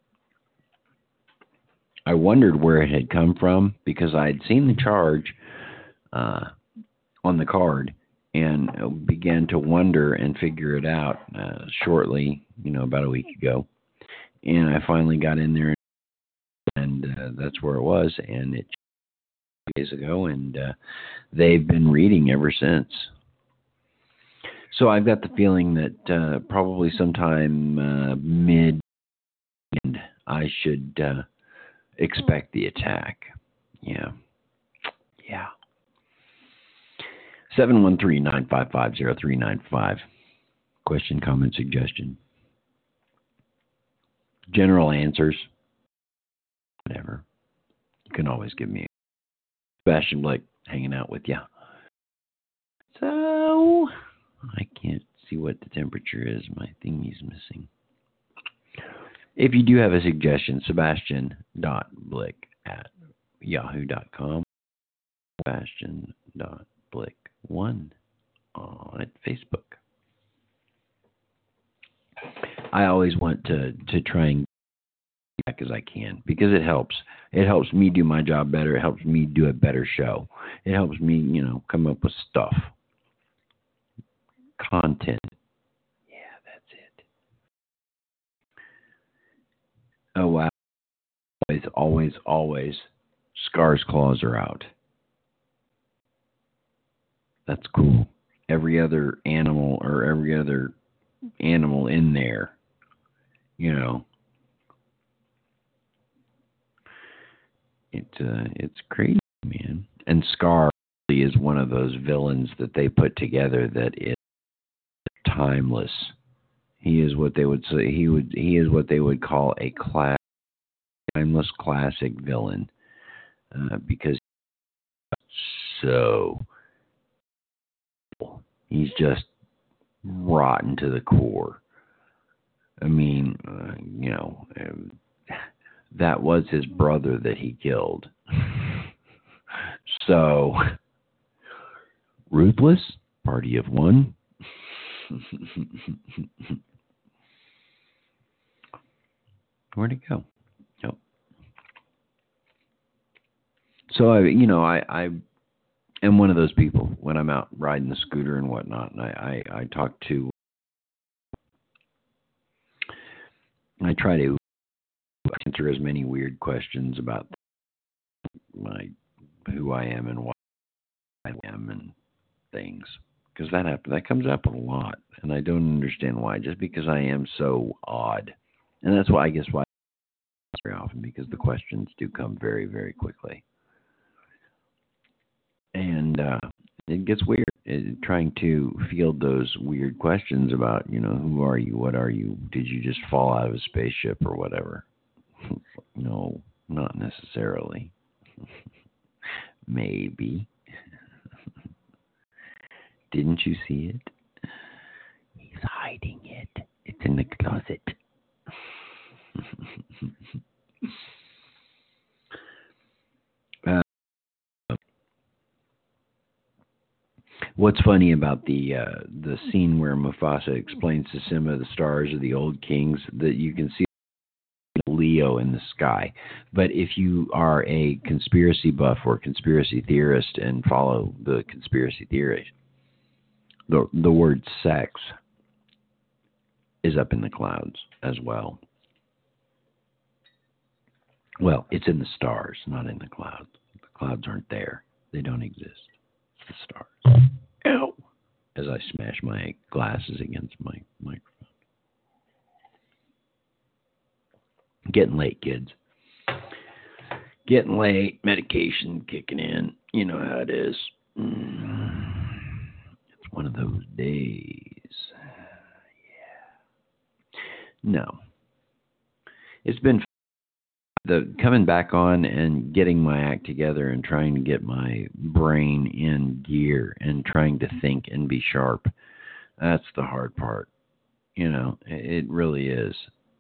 I wondered where it had come from, because I had seen the charge uh, on the card and began to wonder and figure it out uh, shortly, you know, about a week ago. And I finally got in there, and uh, that's where it was. And it days ago, and uh, they've been reading ever since. So I've got the feeling that uh, probably sometime uh, mid, I should uh, expect the attack. Yeah. Yeah. seven one three, nine five five, zero three nine five. Question, comment, suggestion. General answers. Whatever. You can always give me a Sebastian Blake hanging out with you. So, I can't see what the temperature is. My thingy's missing. If you do have a suggestion, Sebastian dot blick at yahoo dot com. Sebastian dot blick one on Facebook. I always want to, to try and get back as I can, because it helps. It helps me do my job better. It helps me do a better show. It helps me, you know, come up with stuff. Content. Yeah, that's it. Oh, wow. Always, always, always, Scar's claws are out. That's cool. Every other animal, or every other animal in there, you know, it uh, it's crazy, man. And Scar is one of those villains that they put together that is timeless. He is what they would say. He would. He is what they would call a class, timeless classic villain, uh, because so he's just rotten to the core. I mean, uh, you know, uh, that was his brother that he killed. So, ruthless, party of one. Where'd it go? Oh. So, I, you know, I, I am one of those people when I'm out riding the scooter and whatnot, and I, I, I talk to, I try to answer as many weird questions about my who I am and why I am and things, because that happens. That comes up a lot, and I don't understand why. Just because I am so odd, and that's why I guess why very often, because the questions do come very, very quickly, and uh, it gets weird it, trying to field those weird questions about, you know, who are you, what are you, did you just fall out of a spaceship or whatever? No, not necessarily. Maybe. Didn't you see it? He's hiding it. It's in the closet. uh, What's funny about the uh, the scene where Mufasa explains to Simba the stars are the old kings, that you can see Leo in the sky. But if you are a conspiracy buff or conspiracy theorist and follow the conspiracy theory, the the word sex is up in the clouds as well. Well, it's in the stars, not in the clouds. The clouds aren't there. They don't exist. It's the stars. Ow! As I smash my glasses against my microphone. Getting late, kids. Getting late. Medication kicking in. You know how it is. Mm. It's one of those days. Yeah. No. It's been the coming back on and getting my act together and trying to get my brain in gear and trying to think and be sharp. That's the hard part. You know, it really is.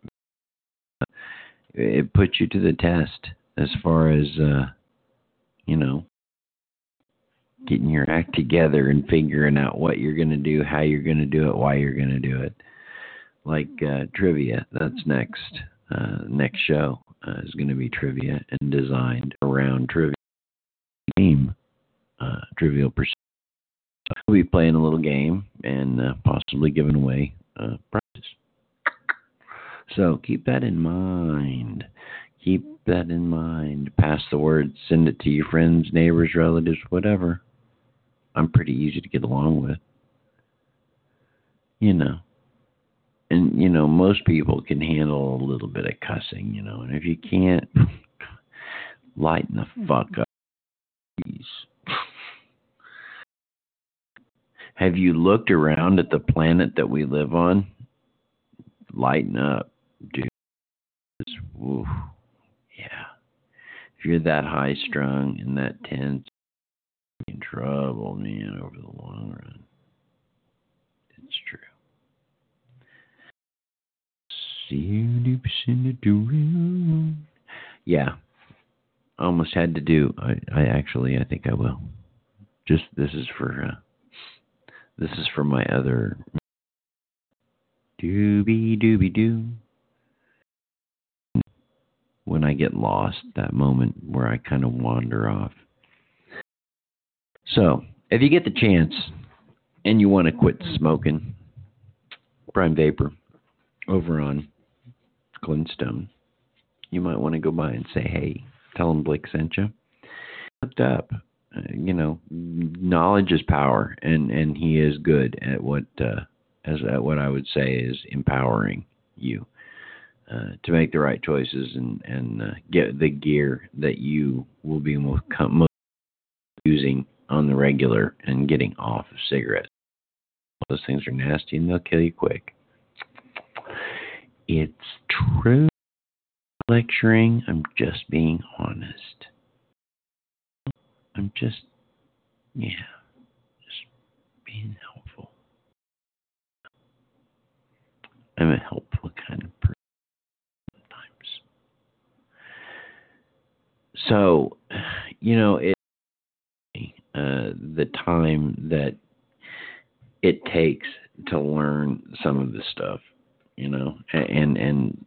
It puts you to the test as far as, uh, you know, getting your act together and figuring out what you're going to do, how you're going to do it, why you're going to do it. Like uh, trivia, that's next. Uh, next show uh, is going to be trivia and designed around trivia game, uh, Trivial Pursuit. So we'll be playing a little game and uh, possibly giving away uh, prizes. So keep that in mind. Keep that in mind. Pass the word. Send it to your friends, neighbors, relatives, whatever. I'm pretty easy to get along with. You know. And, you know, most people can handle a little bit of cussing, you know. And if you can't, lighten the fuck up, please. Have you looked around at the planet that we live on? Lighten up, dude. Oof. Yeah. If you're that high strung and that tense, you're in trouble, man, over the long run. It's true. See you deep in the door. Yeah. I almost had to do. I, I actually, I think I will. Just this is for. Uh, this is for my other. Doobie doobie doo. When I get lost, that moment where I kind of wander off. So, if you get the chance and you want to quit smoking, Prime Vapor over on Glintstone, you might want to go by and say, hey, tell them Blake sent you. Looked up. Uh, you know, knowledge is power, and, and he is good at what uh, as at what I would say is empowering you uh, to make the right choices and and uh, get the gear that you will be most, most using on the regular and getting off of cigarettes. Those things are nasty and they'll kill you quick. It's true. Lecturing. I'm just being honest. I'm just, yeah, just being helpful. I'm a helpful kind of person sometimes. So, you know, it uh, the time that it takes to learn some of this stuff, you know, and and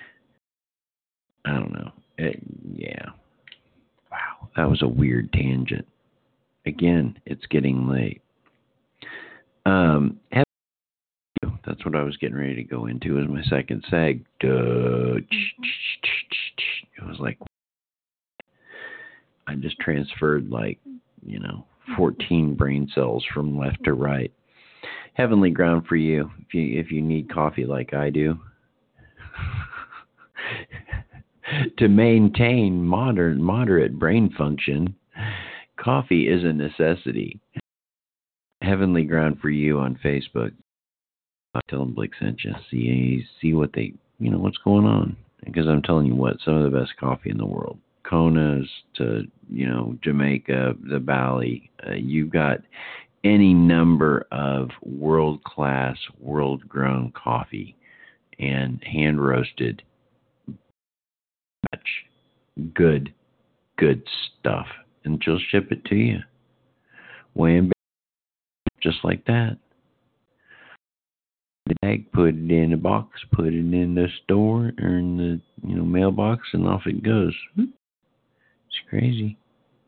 I don't know, it, yeah. Wow, that was a weird tangent. Again, it's getting late. Um, that's what I was getting ready to go into as my second seg. Duh. It was like I just transferred like, you know, fourteen brain cells from left to right. Heavenly ground for you if you if you need coffee like I do. To maintain modern moderate brain function, coffee is a necessity. Heavenly ground for you on Facebook. Tell them Blake sent you. See, see what they, you know, what's going on. Because I'm telling you what, some of the best coffee in the world. Kona's to, you know, Jamaica, the Valley. Uh, you've got any number of world-class, world-grown coffee and hand-roasted, good, good stuff. And she'll ship it to you. Way in Just like that. The bag, put it in a box, put it in the store or in the you know mailbox, and off it goes. It's crazy.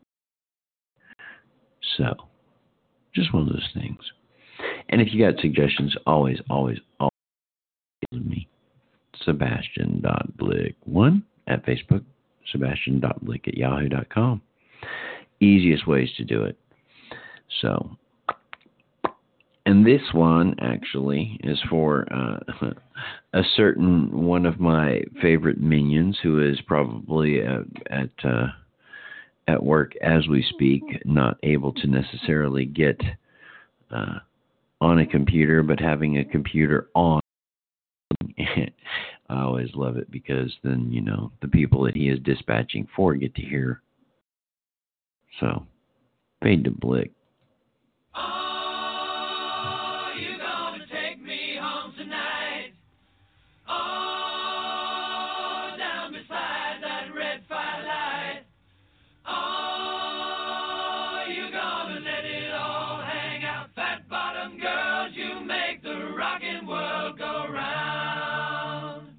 So, just one of those things. And if you got suggestions, always, always, always with me. Sebastian dot blick one at Facebook, Sebastian dot blick at yahoo dot com. Easiest ways to do it. So, and this one actually is for uh, a certain one of my favorite minions who is probably at at, uh, at work as we speak, not able to necessarily get uh, on a computer, but having a computer on. I always love it because then, you know, the people that he is dispatching for get to hear. So, fade to Blick. Oh, you gonna take me home tonight? Oh, down beside that red firelight. Oh, you gonna let it all hang out? Fat bottom girls, you make the rockin' world go round.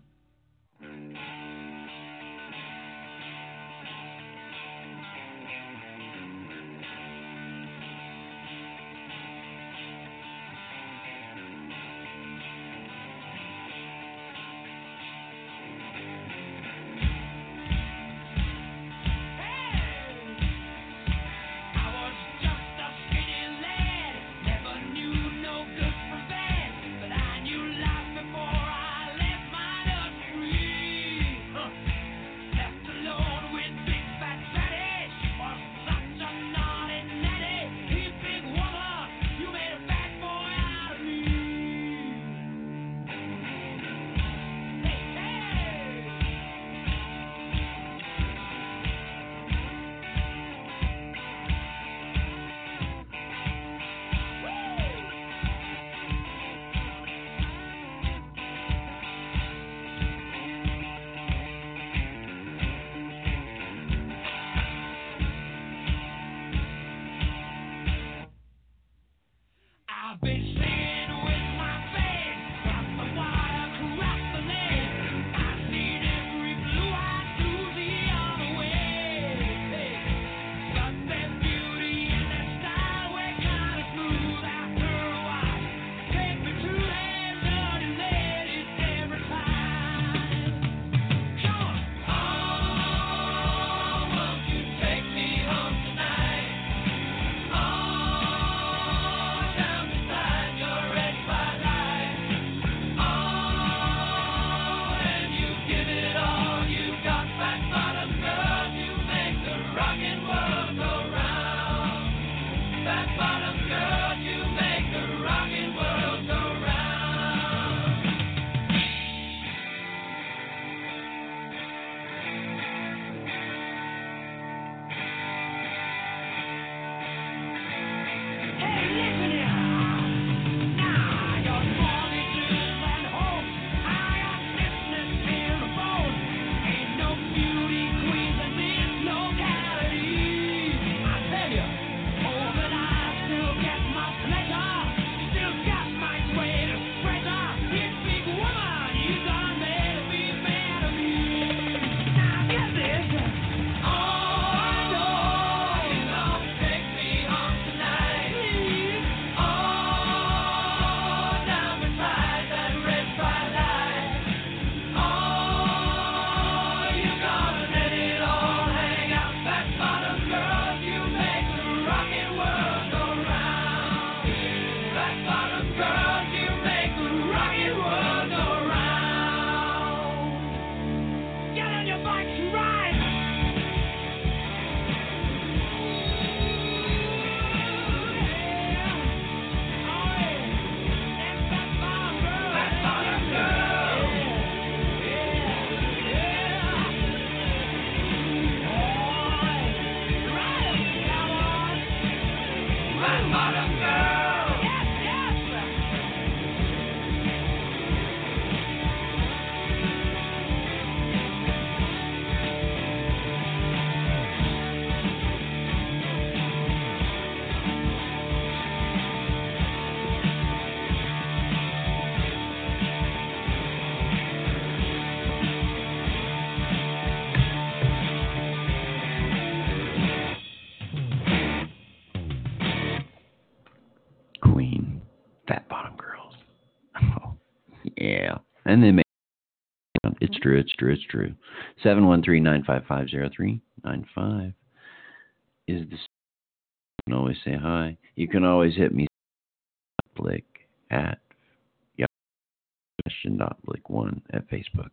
And they may. It's true, it's true, it's true. seven one three, nine five five, zero three nine five is the. You can always say hi. You can always hit me. Blick at yeah, question dot blick one at Facebook.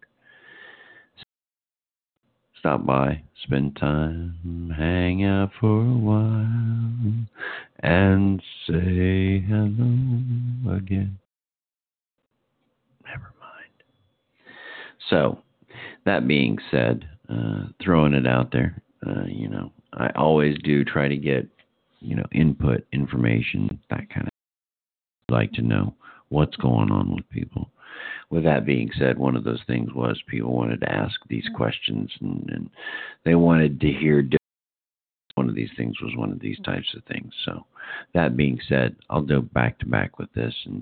Stop by, spend time, hang out for a while, and say hello again. Never mind. So, that being said, uh, throwing it out there, uh, you know, I always do try to get, you know, input, information, that kind of. I'd like to know what's going on with people. With that being said, one of those things was people wanted to ask these questions, and, and they wanted to hear. One of these things was one of these types of things. So, that being said, I'll go back to back with this. And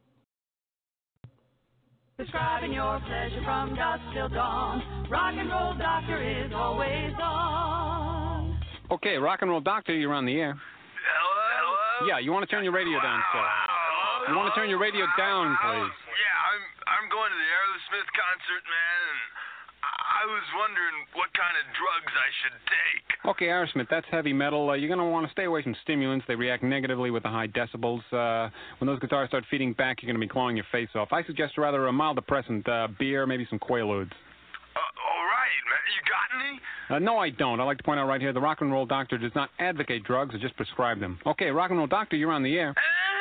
describing your pleasure from dusk till dawn. Rock and Roll Doctor is always on. Okay, Rock and Roll Doctor, you're on the air. Hello? Hello? Yeah, you want to turn your radio down, sir. Hello? You want to turn your radio down, please. Yeah, I'm I'm going to the Aerosmith concert, man, and I was wondering what kind of drugs I should take. Okay, Aerosmith, that's heavy metal. Uh, you're going to want to stay away from stimulants. They react negatively with the high decibels. Uh, when those guitars start feeding back, you're going to be clawing your face off. I suggest rather a mild depressant, uh, beer, maybe some Quaaludes. Uh, all right, man. You got any? Uh, no, I don't. I'd like to point out right here, the Rock and Roll Doctor does not advocate drugs or just prescribe them. Okay, Rock and Roll Doctor, you're on the air. Uh,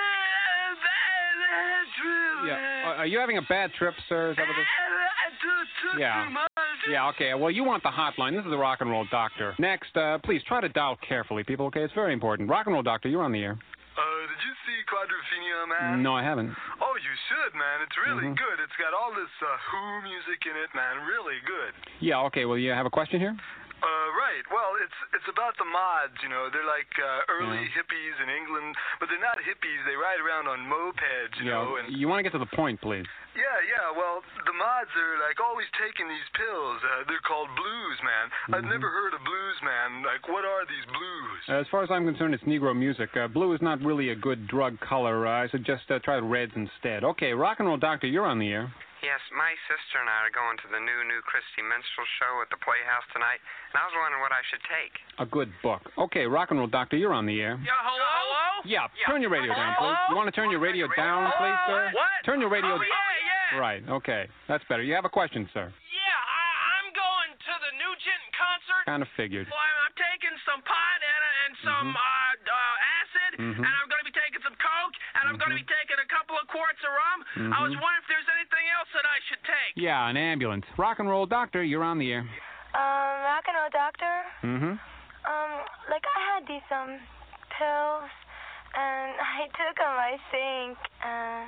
that, that's really... Yeah. Uh, are you having a bad trip, sir? Is that what this... I took, took Yeah. too much. Yeah, okay. Well, you want the hotline. This is the Rock and Roll Doctor. Next, uh, please try to dial carefully, people, okay? It's very important. Rock and Roll Doctor, you're on the air. Uh, did you see Quadrophenia, man? No, I haven't. Oh, you should, man. It's really Mhm. good. It's got all this uh, Who music in it, man. Really good. Yeah, okay. Well, you have a question here? Uh, right. Well, it's it's about the mods, you know. They're like uh, early Yeah. hippies in England, but they're not hippies. They ride around on mopeds, you Yeah. know. And You want to get to the point, please. yeah, yeah. Well, the mods are like always taking these pills. Uh, they're called blues, man. I've Mhm. never heard of blues, man. Like, what are these blues? Uh, as far as I'm concerned, it's Negro music. Uh, blue is not really a good drug color. Uh, I suggest uh, try reds instead. Okay, Rock and Roll Doctor, you're on the air. Yes, my sister and I are going to the new New Christie Minstrel Show at the Playhouse tonight, and I was wondering what I should take. A good book. Okay, Rock and Roll Doctor, you're on the air. Yeah, hello? Hello? Yeah, Yeah. turn your radio down, please. Hello? You want to turn your radio down, please, sir? What? Turn your radio Oh, yeah, yeah. Right, okay. That's better. You have a question, sir. Yeah, I, I'm going to the Nugent concert. Kind of figured. Well, I'm, I'm taking some pot and, and some Mhm. uh, uh, acid, Mhm. and I'm going to be taking some Coke, and I'm going to be taking a couple of quarts of rum. I was Mhm. wondering if there's anything else that I should take. Yeah, an ambulance. Rock and Roll Doctor, you're on the air. Um, Rock and Roll Doctor. Mm-hmm. Um, like I had these um pills, and I took them, I think, and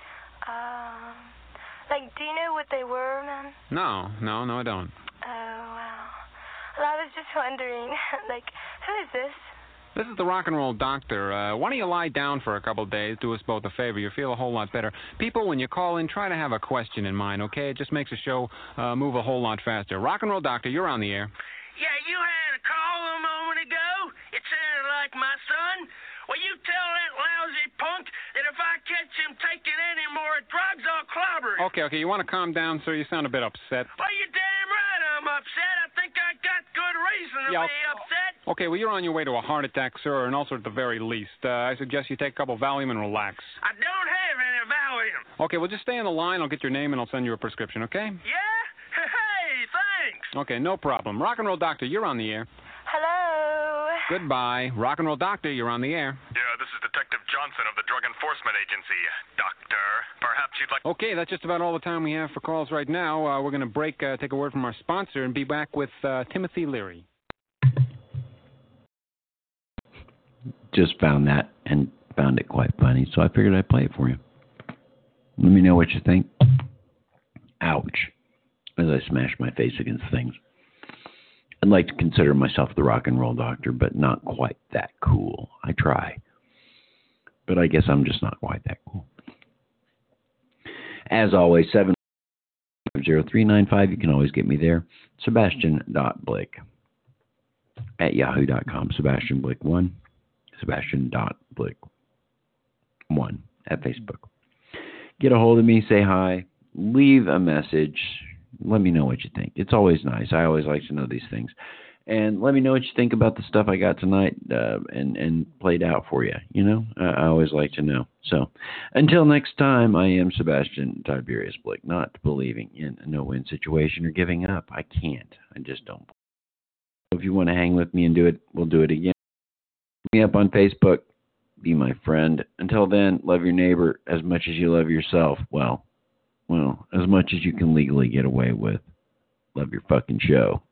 um, like, do you know what they were, man? No, no, no, I don't. Oh wow. Well, I was just wondering, like, who is this? This is the Rock and Roll Doctor. Uh, why don't you lie down for a couple of days, do us both a favor. You'll feel a whole lot better. People, when you call in, try to have a question in mind, okay? It just makes the show uh, move a whole lot faster. Rock and Roll Doctor, you're on the air. Yeah, you had a call a moment ago. It sounded like my son. Well, you tell that lousy punk that if I catch him taking any more drugs, I'll clobber him. Okay, okay, you want to calm down, sir? You sound a bit upset. Well, you're damn right I'm upset. I think I got good reason to Yeah, be upset. Okay, well, you're on your way to a heart attack, sir, or an ulcer at the very least. Uh, I suggest you take a couple Valium and relax. I don't have any Valium. Okay, well, just stay on the line. I'll get your name and I'll send you a prescription, okay? Yeah? Hey, thanks. Okay, no problem. Rock and Roll Doctor, you're on the air. Hello. Goodbye. Rock and Roll Doctor, you're on the air. Yeah, this is Detective Johnson of the Drug Enforcement Agency. Doctor, perhaps you'd like... Okay, that's just about all the time we have for calls right now. Uh, we're going to break, uh, take a word from our sponsor, and be back with uh, Timothy Leary. Just found that and found it quite funny, so I figured I'd play it for you. Let me know what you think. Ouch. As I smash my face against things. I'd like to consider myself the Rock and Roll Doctor, but not quite that cool. I try. But I guess I'm just not quite that cool. As always, seven zero three nine five, you can always get me there. Sebastian dot Blick at yahoo dot com. Sebastian Blick one. Sebastian dot Blick one at Facebook. Get a hold of me, say hi, leave a message. Let me know what you think. It's always nice. I always like to know these things. And let me know what you think about the stuff I got tonight uh, and, and played out for you. You know, I, I always like to know. So until next time, I am Sebastian Tiberius Blick, not believing in a no-win situation or giving up. I can't. I just don't. If you want to hang with me and do it, we'll do it again. Hit me up on Facebook. Be my friend. Until then, love your neighbor as much as you love yourself. Well, well, as much as you can legally get away with. Love your fucking show.